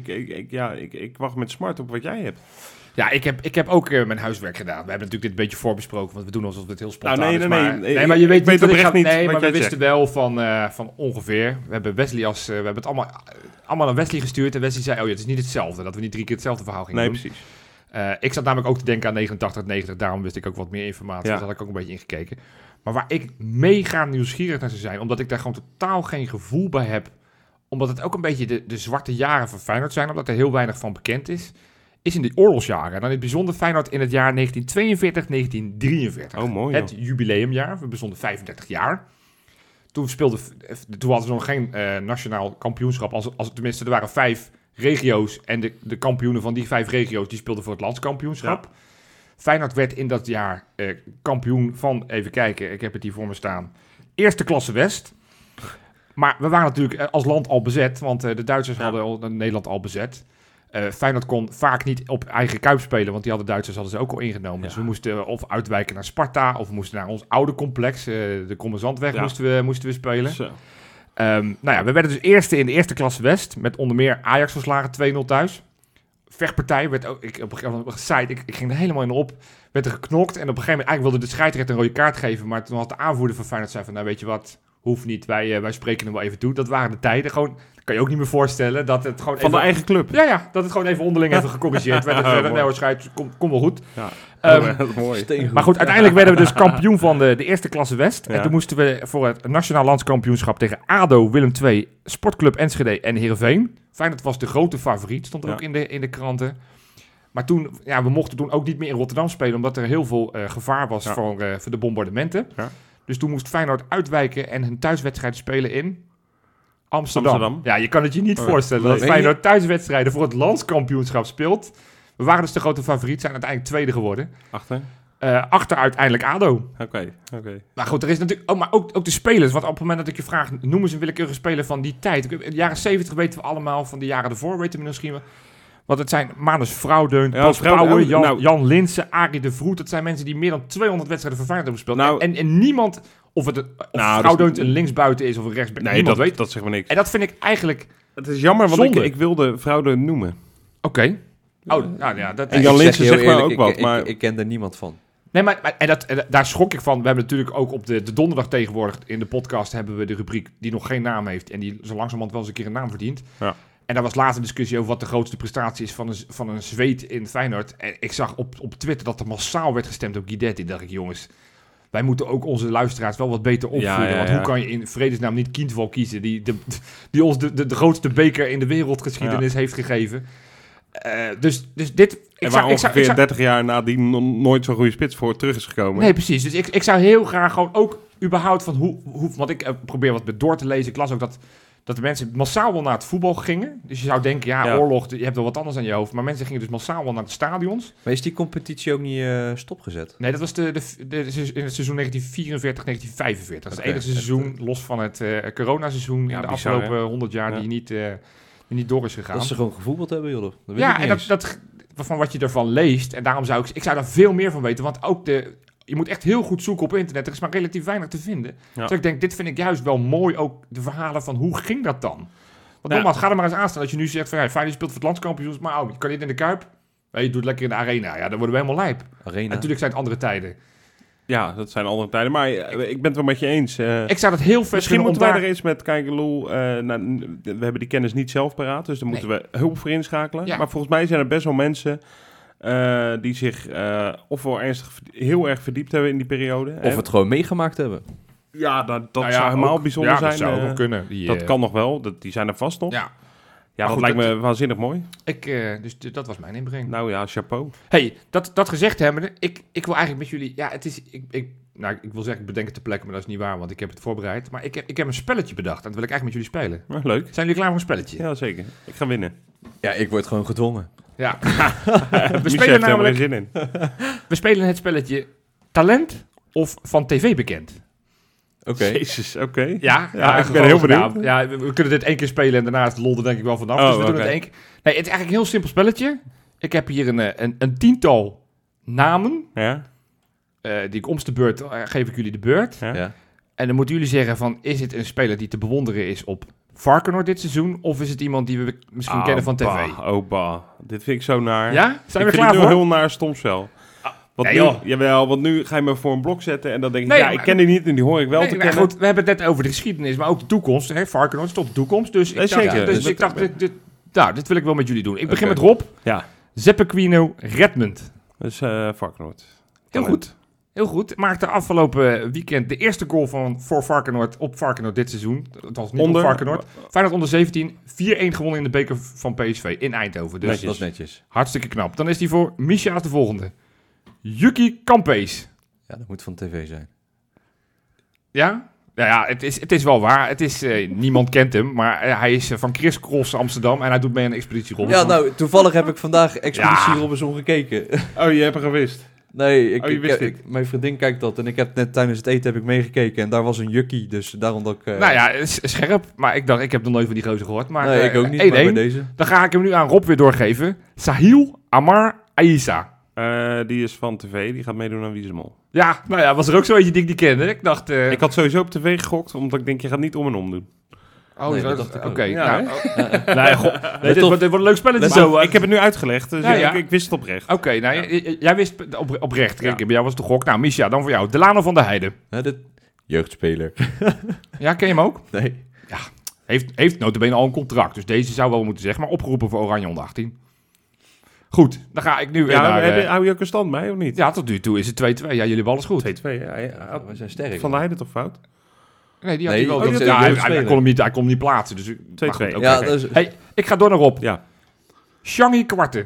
Speaker 1: ik wacht met smart op wat jij hebt.
Speaker 3: Ja, ik heb ook mijn huiswerk gedaan. We hebben natuurlijk dit een beetje voorbesproken, want we doen alsof het heel spontaan
Speaker 1: Nou, nee,
Speaker 3: is.
Speaker 1: nee,
Speaker 3: maar,
Speaker 1: nee.
Speaker 3: maar je
Speaker 1: Ik
Speaker 3: weet
Speaker 1: weet
Speaker 3: niet wat
Speaker 1: oprecht
Speaker 3: ik ga...
Speaker 1: niet
Speaker 3: Nee,
Speaker 1: wat
Speaker 3: maar we
Speaker 1: jij
Speaker 3: wisten wel van ongeveer. We hebben Wesley we hebben het allemaal naar Wesley gestuurd. En Wesley zei, het is niet hetzelfde. Dat we niet 3 keer hetzelfde verhaal gingen
Speaker 1: Nee,
Speaker 3: doen.
Speaker 1: precies.
Speaker 3: Ik zat namelijk ook te denken aan 89, 90. Daarom wist ik ook wat meer informatie.
Speaker 1: Ja.
Speaker 3: Daar had ik ook een beetje ingekeken. Maar waar ik mega nieuwsgierig naar zou zijn, omdat ik daar gewoon totaal geen gevoel bij heb, omdat het ook een beetje de zwarte jaren van Feyenoord zijn, omdat er heel weinig van bekend is in die oorlogsjaren. En dan in het bijzonder Feyenoord in het jaar 1942, 1943.
Speaker 1: Oh, mooi.
Speaker 3: Het jubileumjaar. We bestonden 35 jaar. Toen hadden ze nog geen nationaal kampioenschap. Tenminste, er waren 5 regio's. En de kampioenen van die 5 regio's, die speelden voor het landskampioenschap.
Speaker 1: Ja.
Speaker 3: Feyenoord werd in dat jaar kampioen van, even kijken, ik heb het hier voor me staan, eerste klasse West. Maar we waren natuurlijk als land al bezet, want de Duitsers hadden Nederland al bezet. Feyenoord kon vaak niet op eigen kuip spelen, want die Duitsers hadden ze ook al ingenomen.
Speaker 1: Ja.
Speaker 3: Dus we moesten of uitwijken naar Sparta, of we moesten naar ons oude complex, de Commandantweg, moesten we spelen.
Speaker 1: Zo.
Speaker 3: Nou ja, we werden dus eerste in de eerste klasse West, met onder meer Ajax verslagen, 2-0 thuis. Vechtpartij werd ook, op een gegeven moment gezaaid, ik ging er helemaal in op, werd er geknokt en op een gegeven moment eigenlijk wilde de scheidsrechter een rode kaart geven, maar toen had de aanvoerder van Feyenoord zei van, nou weet je wat, hoeft niet, wij spreken hem wel even toe. Dat waren de tijden, gewoon, kan je ook niet meer voorstellen, dat het gewoon
Speaker 1: Van de eigen club.
Speaker 3: Ja, dat het gewoon even onderling even gecorrigeerd werd. En verder,
Speaker 1: Mooi.
Speaker 3: nee, scheids, komt wel goed.
Speaker 1: Ja.
Speaker 3: Mooi.
Speaker 2: Steengoed.
Speaker 3: Maar goed, uiteindelijk werden we dus kampioen van de eerste klasse West.
Speaker 1: Ja.
Speaker 3: En toen moesten we voor het nationaal landskampioenschap tegen ADO, Willem II, Sportclub Enschede en Heerenveen. Feyenoord was de grote favoriet, stond er ook in de kranten. Maar toen, we mochten toen ook niet meer in Rotterdam spelen, omdat er heel veel gevaar was voor de bombardementen.
Speaker 1: Ja.
Speaker 3: Dus toen moest Feyenoord uitwijken en hun thuiswedstrijden spelen in Amsterdam. Ja, je kan het je niet voorstellen dat
Speaker 2: Nee.
Speaker 3: Feyenoord thuiswedstrijden voor het landskampioenschap speelt. We waren dus de grote favoriet, zijn uiteindelijk tweede geworden. Achter uiteindelijk ADO.
Speaker 1: Oké.
Speaker 3: Maar goed, er is natuurlijk maar ook de spelers. Want op het moment dat ik je vraag, noem eens een willekeurige speler van die tijd. In de jaren 70 weten we allemaal, van de jaren ervoor weten we misschien wel. Want het zijn Manus Vrouwdeunt,
Speaker 1: Ja,
Speaker 3: Pas
Speaker 1: Vrouwdeunt,
Speaker 3: Pauwen, Jan Linsen, Arie de Vroet. Dat zijn mensen die meer dan 200 wedstrijden voor Feyenoord hebben gespeeld.
Speaker 1: Nou,
Speaker 3: en niemand, of Vrouwdeunt een linksbuiten is of een rechtsbuiten,
Speaker 1: Nee,
Speaker 3: niemand weet.
Speaker 1: dat zegt me niks.
Speaker 3: En dat vind ik eigenlijk
Speaker 1: Het is jammer, want
Speaker 3: zonde.
Speaker 1: ik wilde Vrouwdeunt noemen.
Speaker 3: Oké. Oh, nou ja, dat
Speaker 1: En Jan
Speaker 2: Ik zeg
Speaker 1: Linsen
Speaker 2: je heel
Speaker 1: zegt maar
Speaker 2: eerlijk,
Speaker 1: ook wat, maar...
Speaker 2: Ik ken er niemand van.
Speaker 3: Nee, maar daar schrok ik van. We hebben natuurlijk ook op de donderdag tegenwoordig in de podcast hebben we de rubriek die nog geen naam heeft en die zo langzamerhand wel eens een keer een naam verdient.
Speaker 1: Ja.
Speaker 3: En daar was laatst een discussie over wat de grootste prestatie is van een Zweed in Feyenoord. En ik zag op Twitter dat er massaal werd gestemd op Guidetti. Dacht ik, jongens, wij moeten ook onze luisteraars wel wat beter opvoeden.
Speaker 1: Ja.
Speaker 3: Want hoe kan je in vredesnaam niet Kindval kiezen die ons de grootste beker in de wereldgeschiedenis heeft gegeven. Dus dit...
Speaker 1: En waar ongeveer 30 jaar nadien nooit zo'n goede spits voor terug is gekomen.
Speaker 3: Nee, precies. Dus ik zou heel graag gewoon ook überhaupt van hoe want ik probeer wat door te lezen. Ik las ook dat de mensen massaal wel naar het voetbal gingen. Dus je zou denken, oorlog, je hebt wel wat anders aan je hoofd. Maar mensen gingen dus massaal wel naar de stadions.
Speaker 2: Maar is die competitie ook niet stopgezet?
Speaker 3: Nee, dat was in het seizoen 1944, 1945. Dat is het enige seizoen, los van het coronaseizoen in de
Speaker 1: bizar,
Speaker 3: afgelopen 100 jaar die niet door is gegaan.
Speaker 2: Dat ze gewoon gevoetbald hebben, joh. Dat weet
Speaker 3: Ja,
Speaker 2: ik niet
Speaker 3: en
Speaker 2: eens.
Speaker 3: dat van wat je ervan leest. En daarom zou ik zou daar veel meer van weten. Want ook je moet echt heel goed zoeken op internet. Er is maar relatief weinig te vinden.
Speaker 1: Ja.
Speaker 3: Dus ik denk, dit vind ik juist wel mooi. Ook de verhalen van hoe ging dat dan? Want nogmaals, ga er maar eens aan staan. Dat je nu zegt van, Feyenoord speelt voor het landskampioenschap. Maar je kan niet in de Kuip. Je doet het lekker in de arena. Ja, dan worden we helemaal lijp.
Speaker 2: Arena.
Speaker 3: Natuurlijk zijn het andere tijden.
Speaker 1: Ja, dat zijn andere tijden. Maar ik ben het wel met je eens.
Speaker 3: Ik zou dat heel vet
Speaker 1: Misschien
Speaker 3: vinden om
Speaker 1: moeten wij
Speaker 3: daar...
Speaker 1: er eens met Kijkeloel... we hebben die kennis niet zelf paraat. Dus daar moeten we hulp voor inschakelen.
Speaker 3: Ja.
Speaker 1: Maar volgens mij zijn er best wel mensen... Die zich ofwel heel erg verdiept hebben in die periode.
Speaker 2: Of het gewoon meegemaakt hebben.
Speaker 1: Ja, dat
Speaker 3: Nou
Speaker 1: zou helemaal
Speaker 3: ook,
Speaker 1: bijzonder zijn.
Speaker 3: Dat zou ook wel kunnen.
Speaker 1: Dat kan nog wel. Die zijn er vast nog.
Speaker 3: Ja,
Speaker 1: Ja, dat
Speaker 3: goed,
Speaker 1: lijkt me waanzinnig mooi.
Speaker 3: dus dat was mijn inbreng.
Speaker 1: Nou ja, chapeau.
Speaker 3: Hey, dat gezegd hebbende, ik wil eigenlijk met jullie... Ja, het is... ik wil zeggen, ik bedenk het ter plekke, maar dat is niet waar, want ik heb het voorbereid. Maar ik heb een spelletje bedacht en dat wil ik eigenlijk met jullie spelen.
Speaker 1: Nou, leuk.
Speaker 3: Zijn jullie klaar voor een spelletje?
Speaker 1: Ja, zeker. Ik ga winnen.
Speaker 2: Ja, ik word gewoon gedwongen.
Speaker 3: Ja.
Speaker 1: We spelen namelijk zin in.
Speaker 3: We spelen het spelletje Talent of van tv bekend.
Speaker 2: Oké.
Speaker 1: Jezus, oké.
Speaker 3: Ja,
Speaker 1: ik ben heel benieuwd.
Speaker 3: Ja, we kunnen dit 1 keer spelen en daarna is de lol er denk ik wel vanaf.
Speaker 1: Oh,
Speaker 3: Dus we doen
Speaker 1: oké.
Speaker 3: het 1 keer. Nee, het is eigenlijk een heel simpel spelletje. Ik heb hier een 10-tal namen.
Speaker 1: Ja?
Speaker 3: Die ik om de beurt geef ik jullie de beurt.
Speaker 1: Ja?
Speaker 2: Ja.
Speaker 3: En dan moeten jullie zeggen van, is het een speler die te bewonderen is op Varkenoord dit seizoen? Of is het iemand die we misschien kennen van tv?
Speaker 1: Bah. Dit vind ik zo naar.
Speaker 3: Ja? Zijn we
Speaker 1: ik
Speaker 3: klaar
Speaker 1: vind het
Speaker 3: voor?
Speaker 1: nu heel naar stomspel. Want
Speaker 3: nee,
Speaker 1: nu,
Speaker 3: joh.
Speaker 1: Jawel, want nu ga je me voor een blok zetten en dan denk ik,
Speaker 3: Nee,
Speaker 1: ja,
Speaker 3: maar-
Speaker 1: ik ken die niet en die hoor ik wel
Speaker 3: Nee,
Speaker 1: te
Speaker 3: maar
Speaker 1: kennen.
Speaker 3: goed, we hebben het net over de geschiedenis, maar ook de toekomst. Hè? Varkenoord is toch de toekomst. Dus ik
Speaker 1: Nee,
Speaker 3: dacht,
Speaker 1: zeker.
Speaker 3: dus
Speaker 1: Dus
Speaker 3: ik dacht dit wil ik wel met jullie doen. Ik begin
Speaker 2: Oké.
Speaker 3: met Rob.
Speaker 1: Ja,
Speaker 3: Zeppequino Redmond.
Speaker 1: dus Varkenoord.
Speaker 3: Heel
Speaker 1: Talent.
Speaker 3: goed. Heel goed. Maakte afgelopen weekend de eerste goal voor Varkenoord op Varkenoord dit seizoen. Het was niet op Varkenoord. Feyenoord onder 17. 4-1 gewonnen in de beker van PSV in Eindhoven. Dus
Speaker 2: Dat is netjes.
Speaker 3: hartstikke knap. Dan is die voor Misha als de volgende. Yuki Kampees.
Speaker 2: Ja, dat moet van tv zijn.
Speaker 3: Ja? Nou ja, het is wel waar. Het is, niemand kent hem, maar hij is van Chris Cross Amsterdam en hij doet mee aan de Expeditie Robinson.
Speaker 2: Ja, nou, toevallig heb ik vandaag Expeditie
Speaker 3: Ja.
Speaker 2: Robinson gekeken.
Speaker 1: Oh, je hebt er gewist.
Speaker 2: Nee,
Speaker 1: je wist dit.
Speaker 2: mijn vriendin kijkt dat en ik heb net tijdens het eten heb ik meegekeken en daar was een Yuki, dus daarom dat ik...
Speaker 3: Nou ja, scherp. Maar ik dacht, ik heb nog nooit van die gozer gehoord. Maar,
Speaker 2: nee, ik ook niet,
Speaker 3: 1-1.
Speaker 2: maar bij deze.
Speaker 3: Dan ga ik hem nu aan Rob weer doorgeven. Sahil Amar Aissa.
Speaker 1: Die is van tv, die gaat meedoen aan Wie is de Mol.
Speaker 3: Ja, nou ja, was er ook zo eentje die ik niet kende. Ik dacht...
Speaker 1: Ik had sowieso op tv gegokt, omdat ik denk, je gaat niet om en om doen.
Speaker 2: Nee, dat dacht ik ook.
Speaker 3: Oké,
Speaker 1: Ja,
Speaker 3: nou... nee, god. Nee, dit
Speaker 2: tof.
Speaker 3: wordt een leuk spelletje
Speaker 1: Maar
Speaker 3: zo.
Speaker 1: ik heb het nu uitgelegd, dus
Speaker 3: Ja, ja.
Speaker 1: Ik wist het oprecht.
Speaker 3: Oké, nou, jij wist oprecht.
Speaker 1: Ja.
Speaker 3: Bij jou was het de gok. Nou, Misha, dan voor jou. Delano van der Heijden.
Speaker 2: Jeugdspeler.
Speaker 3: Ja, ken je hem ook?
Speaker 2: Nee.
Speaker 3: Heeft notabene al een contract. Dus deze zou wel moeten zeggen. Maar opgeroepen voor Oranje onder 18. Goed, dan ga ik nu weer
Speaker 1: Ja,
Speaker 3: naar...
Speaker 1: hou je ook een stand bij, of niet?
Speaker 3: ja, tot nu toe is het 2-2. Ja, jullie hebben alles goed.
Speaker 1: 2-2, ja.
Speaker 2: We zijn sterk.
Speaker 1: Van der Heijden toch fout?
Speaker 3: Nee, die had
Speaker 2: Nee,
Speaker 3: hij wel.
Speaker 2: dat
Speaker 3: Dat-
Speaker 2: is
Speaker 3: ja,
Speaker 2: jeugdspeler.
Speaker 3: hij kon hem niet plaatsen. Dus,
Speaker 1: 2-2.
Speaker 3: maar goed, oké,
Speaker 2: Ja,
Speaker 3: oké.
Speaker 2: dat is...
Speaker 3: Hey, ik ga door naar Rob.
Speaker 1: Ja,
Speaker 3: Shangi Kwarte.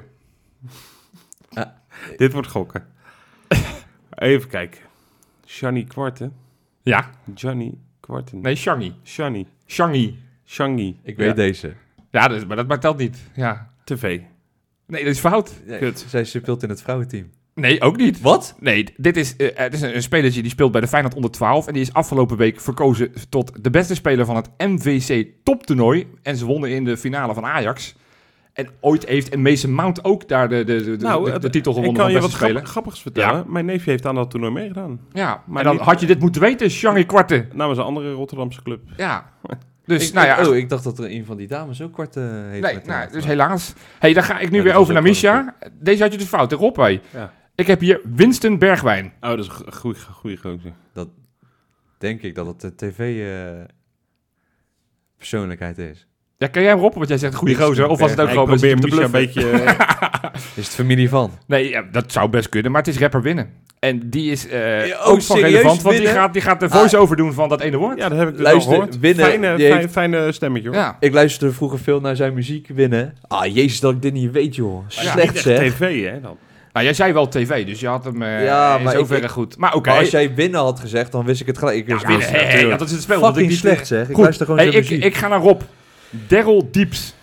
Speaker 1: dit wordt gokken. Even kijken. Shani Kwarten.
Speaker 3: Ja.
Speaker 1: Johnny Kwarten.
Speaker 3: Nee, Shangi.
Speaker 1: Shani.
Speaker 3: Shangi.
Speaker 1: Shangi.
Speaker 2: Ik weet deze.
Speaker 3: Ja, maar dat telt niet. Ja.
Speaker 1: TV.
Speaker 3: Nee, dat is fout.
Speaker 2: Nee,
Speaker 1: Kut.
Speaker 2: zij speelt in het vrouwenteam.
Speaker 3: Nee, ook niet.
Speaker 2: Wat?
Speaker 3: Nee, het is een spelertje die speelt bij de Feyenoord onder 12. En die is afgelopen week verkozen tot de beste speler van het MVC toptoernooi. En ze wonnen in de finale van Ajax. En ooit heeft Mason Mount ook daar de titel
Speaker 1: Ik
Speaker 3: gewonnen
Speaker 1: kan
Speaker 3: van
Speaker 1: je
Speaker 3: beste
Speaker 1: wat
Speaker 3: speler.
Speaker 1: grappigs vertellen.
Speaker 3: Ja.
Speaker 1: Mijn neefje heeft aan dat toernooi meegedaan.
Speaker 3: Ja, maar
Speaker 1: Maar
Speaker 3: dan
Speaker 1: niet-
Speaker 3: had je dit moeten weten, Shangi Kwarte.
Speaker 1: Namens een andere Rotterdamse club.
Speaker 3: Ja. Dus, nou ja.
Speaker 2: ik dacht dat er een van die dames ook kort heet.
Speaker 3: Nee,
Speaker 2: met
Speaker 3: nou,
Speaker 2: haar.
Speaker 3: dus helaas. Hey, dan ga ik nu
Speaker 2: Ja,
Speaker 3: weer
Speaker 2: dat
Speaker 3: over
Speaker 2: was
Speaker 3: naar
Speaker 2: ook gewoon
Speaker 3: Misha. Deze had je dus fout, hè Rob? Hey.
Speaker 1: Ja.
Speaker 3: Ik heb hier Winston Bergwijn.
Speaker 1: Oh, dat is een goede gozer.
Speaker 2: Denk ik dat het de tv-persoonlijkheid is.
Speaker 3: Ja, ken jij hem Rob? Want jij zegt goede
Speaker 2: Winston
Speaker 3: gozer. Of was het ook
Speaker 1: Ik
Speaker 3: gewoon
Speaker 1: probeer
Speaker 3: te
Speaker 1: Misha een
Speaker 3: bluffen?
Speaker 1: beetje...
Speaker 2: Is het familie van?
Speaker 3: Nee, ja, dat zou best kunnen, maar het is rapper winnen. En die is
Speaker 2: ook
Speaker 3: ook van
Speaker 2: serieus
Speaker 3: relevant, want
Speaker 2: Winnen?
Speaker 3: die gaat de voice-over doen van dat ene woord.
Speaker 1: ja, dat heb ik dus
Speaker 2: Luister,
Speaker 1: al gehoord.
Speaker 2: Winnen, die heeft-
Speaker 1: Fijne stemmetje, hoor.
Speaker 3: Ja.
Speaker 2: Ik luisterde vroeger veel naar zijn muziek Winnen. Ah, jezus dat ik dit niet weet, joh. Slecht
Speaker 1: Niet
Speaker 2: zeg.
Speaker 1: echt tv, hè, dan.
Speaker 3: Nou, jij zei wel tv, dus je had hem
Speaker 2: Ja,
Speaker 3: in
Speaker 2: maar
Speaker 3: zoverre
Speaker 2: ik-
Speaker 3: goed. Maar oké.
Speaker 2: Maar als jij Winnen had gezegd, dan wist ik het gelijk. Ik wist
Speaker 3: winnen,
Speaker 2: natuurlijk.
Speaker 3: ja, dat is het spel. dat ik
Speaker 2: Fucking
Speaker 3: niet,
Speaker 2: slecht zeg. Ik
Speaker 3: Goed.
Speaker 2: luister gewoon
Speaker 3: Hey,
Speaker 2: zijn muziek.
Speaker 3: ik ga naar Rob. Daryl Dieps.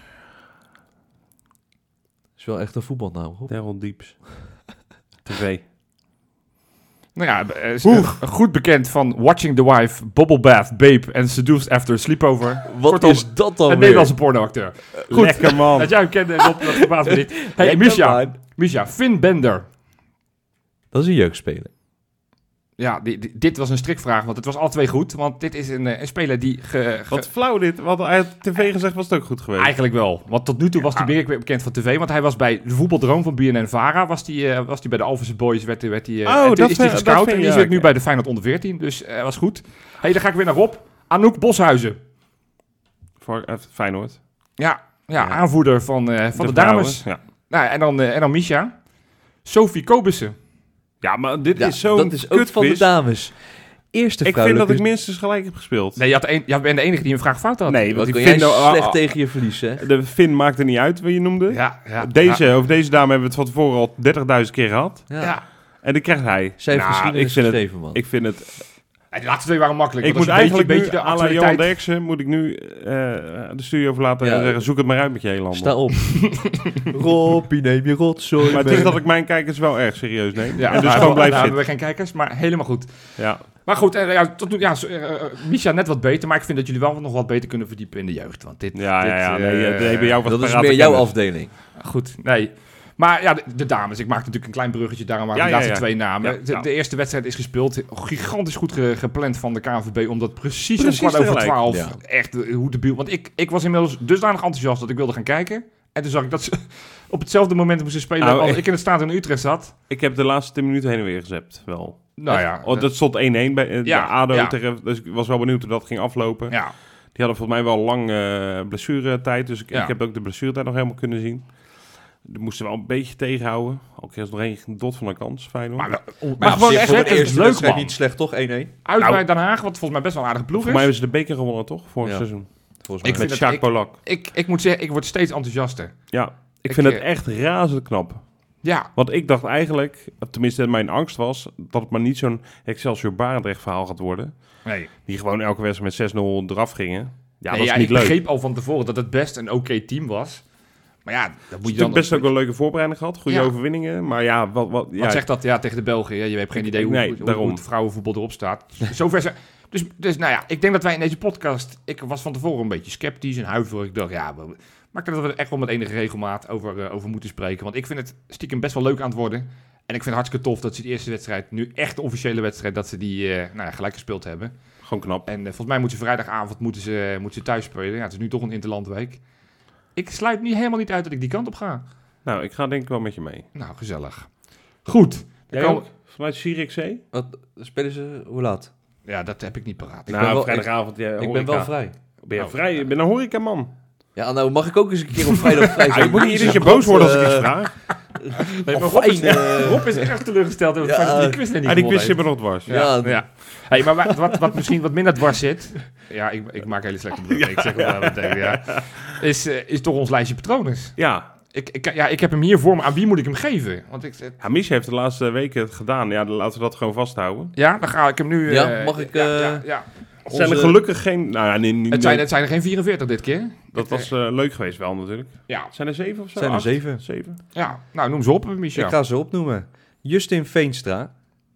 Speaker 2: is wel echt een voetbalnaam, hoor.
Speaker 1: Daryl Dieps. TV.
Speaker 3: Nou ja, goed bekend van Watching the Wife, Bubble Bath, Babe en Seduced After a Sleepover.
Speaker 2: Wat
Speaker 3: Kortom,
Speaker 2: is dat dan
Speaker 3: Een
Speaker 2: weer?
Speaker 3: Nederlandse pornoacteur. Goed.
Speaker 1: Lekker, man.
Speaker 3: Dat jij hem kende, Rob, dat verbaast me niet. Hey,
Speaker 2: Lekker,
Speaker 3: Misha, Finn Bender.
Speaker 2: Dat is een jeugdspeler.
Speaker 3: Ja, dit was een strikvraag, want het was alle twee goed. Want dit is een speler die...
Speaker 1: Wat flauw dit. Wat hij had tv gezegd was het ook goed geweest.
Speaker 3: Eigenlijk wel. Want tot nu toe was hij meer bekend van tv. Want hij was bij de voetbaldroom van BNN-Vara. Was hij bij de Alphense Boys. Werd hij
Speaker 1: Oh,
Speaker 3: en toen
Speaker 1: dat
Speaker 3: is hij
Speaker 1: vind-
Speaker 3: gescout.
Speaker 1: dat vind
Speaker 3: En die
Speaker 1: je-
Speaker 3: zit nu
Speaker 1: oké.
Speaker 3: bij de Feyenoord onder 14. Dus was goed. Hey, dan ga ik weer naar Rob. Anouk Boshuizen.
Speaker 1: Voor Feyenoord.
Speaker 3: Ja, aanvoerder van de dames.
Speaker 1: vrouwen, Ja.
Speaker 3: Nou, en dan Misha. Sophie Kobussen.
Speaker 1: Ja, maar dit
Speaker 2: Ja,
Speaker 1: is zo'n
Speaker 2: dat is ook van de
Speaker 1: kutquiz.
Speaker 2: dames. Eerste
Speaker 1: Ik vind dat ik
Speaker 2: vrouwelijke...
Speaker 1: minstens gelijk heb gespeeld.
Speaker 3: Nee, jij bent de enige die een vraag fout had.
Speaker 1: Nee,
Speaker 2: Wat
Speaker 1: want
Speaker 2: kon
Speaker 1: die
Speaker 2: jij
Speaker 1: Finn...
Speaker 2: slecht tegen je verlies, hè?
Speaker 1: De Finn maakt er niet uit, wat je noemde.
Speaker 3: Ja.
Speaker 1: Over deze dame hebben we het van tevoren al 30.000 keer gehad.
Speaker 3: Ja.
Speaker 1: En die krijgt hij.
Speaker 2: Zij heeft geschiedenis
Speaker 1: ik vind het,
Speaker 2: geschreven, man.
Speaker 1: ik vind het...
Speaker 3: Ja, de laatste twee waren makkelijk.
Speaker 1: Ik
Speaker 3: want
Speaker 1: moet
Speaker 3: als je
Speaker 1: eigenlijk
Speaker 3: een beetje
Speaker 1: nu,
Speaker 3: de
Speaker 1: à la Johan
Speaker 3: actualiteit...
Speaker 1: Derksen, moet ik nu de studio verlaten
Speaker 2: Ja.
Speaker 1: en zeggen, zoek het maar uit met je hele handen.
Speaker 2: Sta op. Robbie, neem je rotzooi
Speaker 1: Maar het is
Speaker 2: mee.
Speaker 1: dat ik mijn kijkers wel erg serieus neem.
Speaker 3: Ja,
Speaker 1: en dus gewoon blijf
Speaker 3: hebben
Speaker 1: zitten.
Speaker 3: we geen kijkers, maar helemaal goed.
Speaker 1: Ja.
Speaker 3: Maar goed, Misha net wat beter, maar ik vind dat jullie wel nog wat beter kunnen verdiepen in de jeugd. Want dit,
Speaker 1: Ja. Nee, bij jou was
Speaker 2: Dat is
Speaker 1: parate
Speaker 2: meer jouw
Speaker 1: kennis.
Speaker 2: afdeling.
Speaker 3: Goed, nee. Maar ja, de dames. Ik maak natuurlijk een klein bruggetje, daarom waren die laatste twee namen.
Speaker 1: Ja.
Speaker 3: De eerste wedstrijd is gespeeld. Gigantisch goed gepland van de KNVB, omdat precies om
Speaker 1: Precies
Speaker 3: 12:15
Speaker 1: tegelijk.
Speaker 2: Ja.
Speaker 3: echt hoe debiel... Want ik was inmiddels dusdanig enthousiast dat ik wilde gaan kijken. En toen zag ik dat ze op hetzelfde moment moesten spelen
Speaker 1: Nou,
Speaker 3: als ik in het stadion in Utrecht zat.
Speaker 1: Ik heb de laatste 10 minuten heen en weer gezept, wel.
Speaker 3: Nou ja,
Speaker 1: Dat stond 1-1 bij
Speaker 3: Ja,
Speaker 1: de ADO
Speaker 3: ja.
Speaker 1: tegen... Dus ik was wel benieuwd hoe dat ging aflopen.
Speaker 3: ja.
Speaker 1: Die hadden volgens mij wel lang blessuretijd. Dus ik
Speaker 3: Ja.
Speaker 1: heb ook de blessuretijd nog helemaal kunnen zien. Die moesten wel een beetje tegenhouden. Al kreeg ze nog één dot van een kans. Fijn hoor.
Speaker 3: Maar
Speaker 2: Maar
Speaker 3: gewoon echt,
Speaker 2: voor
Speaker 3: het
Speaker 2: de
Speaker 3: is
Speaker 2: eerste
Speaker 3: leuk,
Speaker 2: wedstrijd
Speaker 3: man.
Speaker 2: niet slecht, toch? 1-1.
Speaker 3: Uit
Speaker 1: Nou,
Speaker 3: bij Den Haag, wat volgens mij best wel een aardige ploeg
Speaker 1: Voor
Speaker 3: is.
Speaker 1: mij hebben ze de beker gewonnen, toch? Vorig
Speaker 2: Ja.
Speaker 1: seizoen.
Speaker 2: Volgens mij.
Speaker 3: Ik
Speaker 1: Met
Speaker 3: vind
Speaker 1: Sjaak
Speaker 3: het-
Speaker 1: Polak.
Speaker 3: Ik moet zeggen, ik word steeds enthousiaster.
Speaker 1: Ja, ik
Speaker 3: Ik,
Speaker 1: vind het
Speaker 3: eh,
Speaker 1: echt razend knap.
Speaker 3: Ja,
Speaker 1: Want ik dacht eigenlijk, of tenminste mijn angst was, dat het maar niet zo'n Excelsior Barendrecht verhaal gaat worden.
Speaker 3: nee.
Speaker 1: Die gewoon elke wedstrijd met 6-0 eraf gingen. Ja,
Speaker 3: Nee,
Speaker 1: dat is niet
Speaker 3: ik
Speaker 1: leuk.
Speaker 3: begreep al van tevoren dat het best een oké team was. Maar ja, dat moet je
Speaker 1: Je
Speaker 3: dan...
Speaker 1: hebt best ook een leuke voorbereiding gehad. Goede
Speaker 3: Ja.
Speaker 1: overwinningen. Maar ja, wat
Speaker 3: Wat zegt dat tegen de Belgen? Ja, je hebt geen idee hoe
Speaker 1: daarom.
Speaker 3: het vrouwenvoetbal erop staat. Zover zijn... Dus nou ja, ik denk dat wij in deze podcast... Ik was van tevoren een beetje sceptisch en huiverig. Ik dacht, ja... Maar ik denk dat we er echt wel met enige regelmaat over moeten spreken. Want ik vind het stiekem best wel leuk aan het worden. En ik vind het hartstikke tof dat ze die eerste wedstrijd... Nu echt de officiële wedstrijd, dat ze die gelijk gespeeld hebben.
Speaker 1: Gewoon knap.
Speaker 3: En volgens mij moeten ze vrijdagavond moeten ze thuis spelen. Ja, het is nu toch een interlandweek. Ik sluit helemaal niet uit dat ik die kant op ga.
Speaker 1: Nou, ik ga denk ik wel met je mee.
Speaker 3: Nou, gezellig. Goed.
Speaker 1: Jij ook? Vanuit Zierikzee?
Speaker 2: Wat spelen ze? Hoe laat?
Speaker 3: Ja, dat heb ik niet paraat.
Speaker 2: ben wel-
Speaker 1: vrijdagavond.
Speaker 2: Ik ben wel vrij.
Speaker 1: Ben je vrij? Ik ben een horecaman.
Speaker 2: Ja, nou mag ik ook eens een keer op vrijdag vrij zijn.
Speaker 1: Ik moet niet iedere keer boos worden als ik iets vraag.
Speaker 3: Nee, maar
Speaker 2: fijn,
Speaker 3: Rob is echt teleurgesteld over het
Speaker 2: ja,
Speaker 3: feit dat hij die quiz net niet
Speaker 1: Ah, die
Speaker 3: gewonnen
Speaker 1: quiz zit me
Speaker 3: heeft.
Speaker 1: nog dwars.
Speaker 2: Ja.
Speaker 3: Hey, maar wat misschien wat minder dwars zit... Ja, ik maak hele slechte bedoelingen. Ik zeg het wel meteen, ja. Is toch ons lijstje patronen.
Speaker 1: Ja.
Speaker 3: Ik heb hem hier voor me. Aan wie moet ik hem geven? Want
Speaker 1: Ja, Mies heeft de laatste weken het gedaan. Ja, dan laten we dat gewoon vasthouden.
Speaker 3: ja, dan ga ik hem nu...
Speaker 2: Ja, mag ik,
Speaker 3: ja.
Speaker 1: Het zijn er gelukkig geen... Nou ja, nee,
Speaker 3: Het zijn er geen 44 dit keer.
Speaker 1: dat was leuk geweest wel natuurlijk.
Speaker 3: Ja.
Speaker 1: Zijn er 7 of zo?
Speaker 2: Zijn er
Speaker 1: 8?
Speaker 2: 7.
Speaker 1: 7.
Speaker 3: Ja, nou noem ze op, Michel.
Speaker 2: Ik ga ze opnoemen. Justin Veenstra.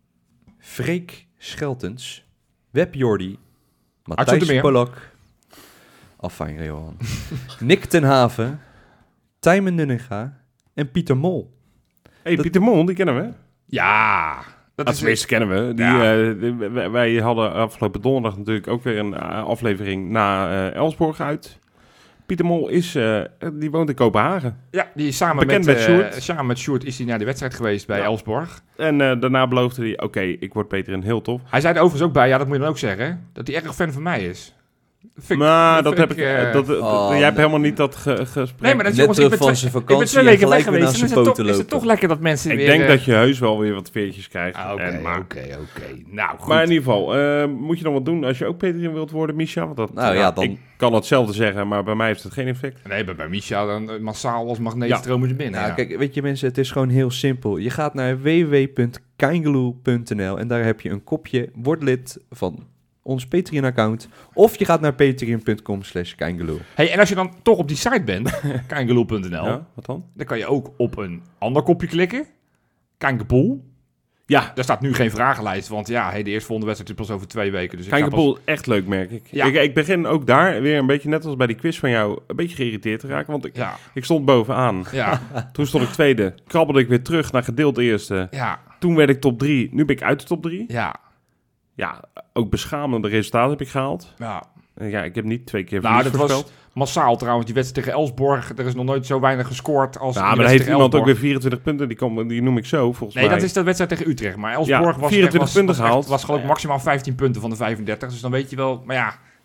Speaker 2: Freek Scheltens. Web Jordi.
Speaker 3: Arthur
Speaker 2: Matthijs
Speaker 3: de Meer.
Speaker 2: Polak. Afijn, Johan. Nick ten Haven. Tijmen Nunninga. En Pieter Mol.
Speaker 1: Hey,
Speaker 2: Dat-
Speaker 1: Pieter Mol, die kennen we.
Speaker 3: Ja. Dat is
Speaker 1: Tenminste kennen we. Wij hadden afgelopen donderdag natuurlijk ook weer een aflevering na Elsborg uit. Pieter Mol die woont in Kopenhagen.
Speaker 3: Ja, die is samen
Speaker 1: Bekend
Speaker 3: met
Speaker 1: met Sjoerd.
Speaker 3: Samen met Sjoerd is hij naar de wedstrijd geweest bij
Speaker 1: Ja.
Speaker 3: Elsborg.
Speaker 1: En daarna beloofde hij, oké, ik word Peter in heel tof.
Speaker 3: Hij zei er overigens ook bij, ja dat moet je dan ook zeggen, dat hij erg fan van mij is.
Speaker 1: Maar dat heb ik...
Speaker 2: Oh,
Speaker 1: jij hebt helemaal niet dat gesprek.
Speaker 3: Nee, maar dat is
Speaker 2: Net
Speaker 3: jongens,
Speaker 2: terug
Speaker 3: ik ben
Speaker 2: van
Speaker 3: twee-
Speaker 2: zijn
Speaker 3: ik ben
Speaker 2: vakantie
Speaker 3: 2
Speaker 2: en
Speaker 3: weken weg
Speaker 2: gelijk weer
Speaker 3: geweest.
Speaker 2: naar
Speaker 3: En
Speaker 2: zijn
Speaker 3: is
Speaker 2: poten
Speaker 3: het
Speaker 2: lopen.
Speaker 3: toch lekker dat mensen
Speaker 1: Ik
Speaker 3: weer...
Speaker 1: denk dat je heus wel weer wat veertjes krijgt.
Speaker 3: Oké.
Speaker 1: Maar
Speaker 3: Nou, goed.
Speaker 1: in ieder geval, moet je dan wat doen als je ook Peter in wilt worden, Misha? Want dat,
Speaker 2: Nou ja, dan-
Speaker 1: ik kan hetzelfde zeggen, maar bij mij heeft het geen effect.
Speaker 3: Nee, bij Michel dan massaal als magneet
Speaker 1: Ja.
Speaker 3: stromen ze binnen.
Speaker 2: Nou,
Speaker 3: ja.
Speaker 2: kijk, weet je mensen, het is gewoon heel simpel. Je gaat naar www.kaingeloel.nl en daar heb je een kopje, word lid van ons Patreon-account. Of je gaat naar patreon.com/kaingeloel.
Speaker 3: Hey, en als je dan toch op die site bent, kangeloel.nl,
Speaker 1: Ja, wat dan?
Speaker 3: dan kan je ook op een ander kopje klikken. Kangepool.
Speaker 1: Ja,
Speaker 3: Daar staat nu geen vragenlijst, want ja, de eerstvolgende wedstrijd is pas over 2 weken. Dus ik ga pas...
Speaker 1: Kijkenpool, echt leuk merk ik.
Speaker 3: Ja.
Speaker 1: Ik begin ook daar weer een beetje, net als bij die quiz van jou, een beetje geïrriteerd te raken. Want
Speaker 3: Ja,
Speaker 1: ik stond bovenaan.
Speaker 3: ja,
Speaker 1: Toen stond ik tweede. Krabbelde ik weer terug naar gedeeld eerste.
Speaker 3: ja,
Speaker 1: Toen werd ik top 3. Nu ben ik uit de top 3.
Speaker 3: ja.
Speaker 1: Ja, ook beschamende resultaten heb ik gehaald.
Speaker 3: ja.
Speaker 1: Ja, ik heb niet 2 keer
Speaker 3: Nou,
Speaker 1: verlies
Speaker 3: dat was
Speaker 1: voorspeld.
Speaker 3: massaal trouwens. Die wedstrijd tegen Elsborg, er is nog nooit zo weinig gescoord als
Speaker 1: Ja,
Speaker 3: die
Speaker 1: maar dan
Speaker 3: wedstrijd
Speaker 1: heeft
Speaker 3: tegen
Speaker 1: iemand ook
Speaker 3: Elsborg.
Speaker 1: weer 24 punten. Die noem ik zo, volgens
Speaker 3: Nee,
Speaker 1: mij.
Speaker 3: dat is de wedstrijd tegen Utrecht. Maar Elsborg
Speaker 1: Ja,
Speaker 3: was
Speaker 1: 24 punten
Speaker 3: was
Speaker 1: gehaald.
Speaker 3: was geloof ik maximaal 15 punten van de 35. Dus dan weet je wel... Maar ja,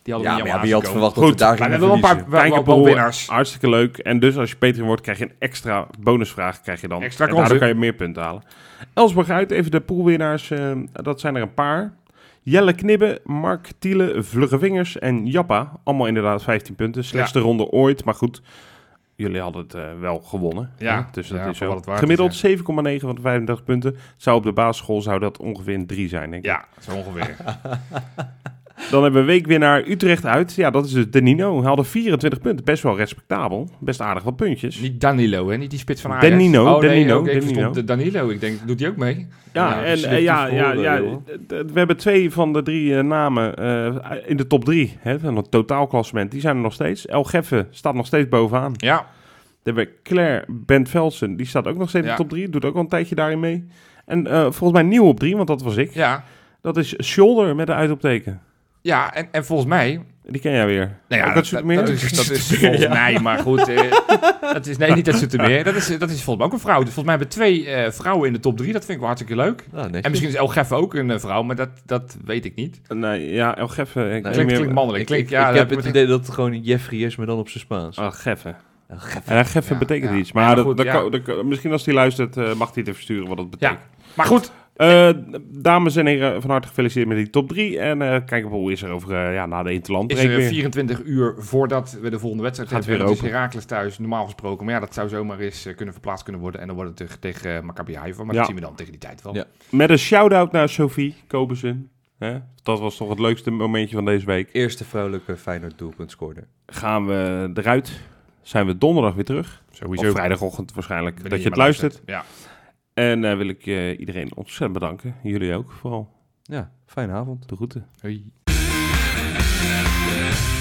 Speaker 3: Die hadden we niet
Speaker 2: maar
Speaker 3: allemaal
Speaker 2: wie had
Speaker 3: aanzien
Speaker 2: verwacht
Speaker 3: komen.
Speaker 2: dat we daar
Speaker 3: Maar we
Speaker 2: gingen
Speaker 3: hebben wel een
Speaker 2: verliezen?
Speaker 3: paar wel winnaars.
Speaker 1: Hartstikke leuk. En dus als je Patreon wordt, krijg je een extra bonusvraag. Krijg je dan.
Speaker 3: Extra
Speaker 1: en daardoor
Speaker 3: kansen.
Speaker 1: kan je meer punten halen. Elsborg uit, even de poolwinnaars. Dat zijn er een paar. Jelle Knibbe, Mark Thiele, Vlugge Vingers en Jappa. Allemaal inderdaad 15 punten. Slechtste ronde ooit, maar goed. Jullie hadden het wel gewonnen.
Speaker 3: Ja,
Speaker 1: Hè? Dus dat
Speaker 3: ja,
Speaker 1: is
Speaker 3: voor
Speaker 1: zo.
Speaker 3: wat het waard
Speaker 1: Gemiddeld
Speaker 3: is,
Speaker 1: 7,9 van de 35 punten. Zou op de basisschool zou dat ongeveer een 3 zijn, denk ik.
Speaker 3: Ja, zo ongeveer.
Speaker 1: Dan hebben we weekwinnaar Utrecht uit. Ja, dat is dus Danilo. Hij hadden 24 punten. Best wel respectabel. Best aardig wat puntjes.
Speaker 3: Niet Danilo, hè? Niet die spits van Ajax.
Speaker 1: Danilo,
Speaker 3: Oh, nee,
Speaker 1: Danilo,
Speaker 3: oké, ik
Speaker 1: Danilo.
Speaker 3: verstond Danilo. Ik denk, doet hij ook mee?
Speaker 1: Ja, en
Speaker 2: selectief voordeel.
Speaker 1: we hebben 2 van de 3 namen in de top 3 van het totaalklassement. Die zijn er nog steeds. El Geffe staat nog steeds bovenaan.
Speaker 3: Ja.
Speaker 1: Dan hebben we Claire Bent-Velsen. Die staat ook nog steeds in
Speaker 3: Ja.
Speaker 1: de top 3. Doet ook al een tijdje daarin mee. En volgens mij nieuw op 3, want dat was ik.
Speaker 3: Ja.
Speaker 1: Dat is Shoulder met een uitroepteken.
Speaker 3: Ja, en volgens mij...
Speaker 1: Die ken jij weer.
Speaker 3: Nou ja,
Speaker 1: Ook uit Zoetermeer?
Speaker 3: dat is volgens mij, maar goed. Dat is niet uit Zoetermeer. Dat is volgens mij ook een vrouw. Dus volgens mij hebben 2 vrouwen in de top 3. Dat vind ik wel hartstikke leuk. En misschien is El Geffe ook een vrouw, maar dat weet ik niet.
Speaker 1: Nee, ja, El Geffe.
Speaker 3: Klinkt mannelijk.
Speaker 2: Ik
Speaker 3: Ja,
Speaker 2: heb het idee dat het gewoon Jeffrey is, maar dan op zijn Spaans.
Speaker 1: El Geffe.
Speaker 2: El Geffe.
Speaker 1: En Geffe
Speaker 3: Ja,
Speaker 1: betekent
Speaker 3: ja.
Speaker 1: iets. Maar
Speaker 3: Ja,
Speaker 1: dat-
Speaker 3: goed,
Speaker 1: dat
Speaker 3: ja.
Speaker 1: kan- misschien als hij luistert, mag hij het even sturen wat dat betekent.
Speaker 3: Maar goed,
Speaker 1: Dames en heren, van harte gefeliciteerd met die top 3. En kijk op hoe is er over na de Interland.
Speaker 3: is er 24 uur voordat we de volgende wedstrijd
Speaker 1: Gaat
Speaker 3: hebben.
Speaker 1: weer
Speaker 3: Het is
Speaker 1: open.
Speaker 3: Heracles thuis, normaal gesproken. Maar ja, dat zou zomaar eens kunnen verplaatst kunnen worden. En dan wordt het tegen Maccabi Haifa. Maar
Speaker 1: Ja.
Speaker 3: dat zien we dan tegen die tijd wel.
Speaker 2: Ja.
Speaker 1: Met een shout-out naar Sophie Kobensen. Hè? Dat was toch het leukste momentje van deze week.
Speaker 2: Eerste vrouwelijke Feyenoord doelpunt scoorde.
Speaker 1: Gaan we eruit. Zijn we donderdag weer terug.
Speaker 3: Sowieso.
Speaker 1: Of vrijdagochtend waarschijnlijk.
Speaker 3: Wanneer
Speaker 1: Dat je het
Speaker 3: maar
Speaker 1: luistert.
Speaker 3: Ja.
Speaker 1: En wil ik iedereen ontzettend bedanken. Jullie ook vooral.
Speaker 2: Ja, fijne avond.
Speaker 1: De groeten.
Speaker 3: Hoi.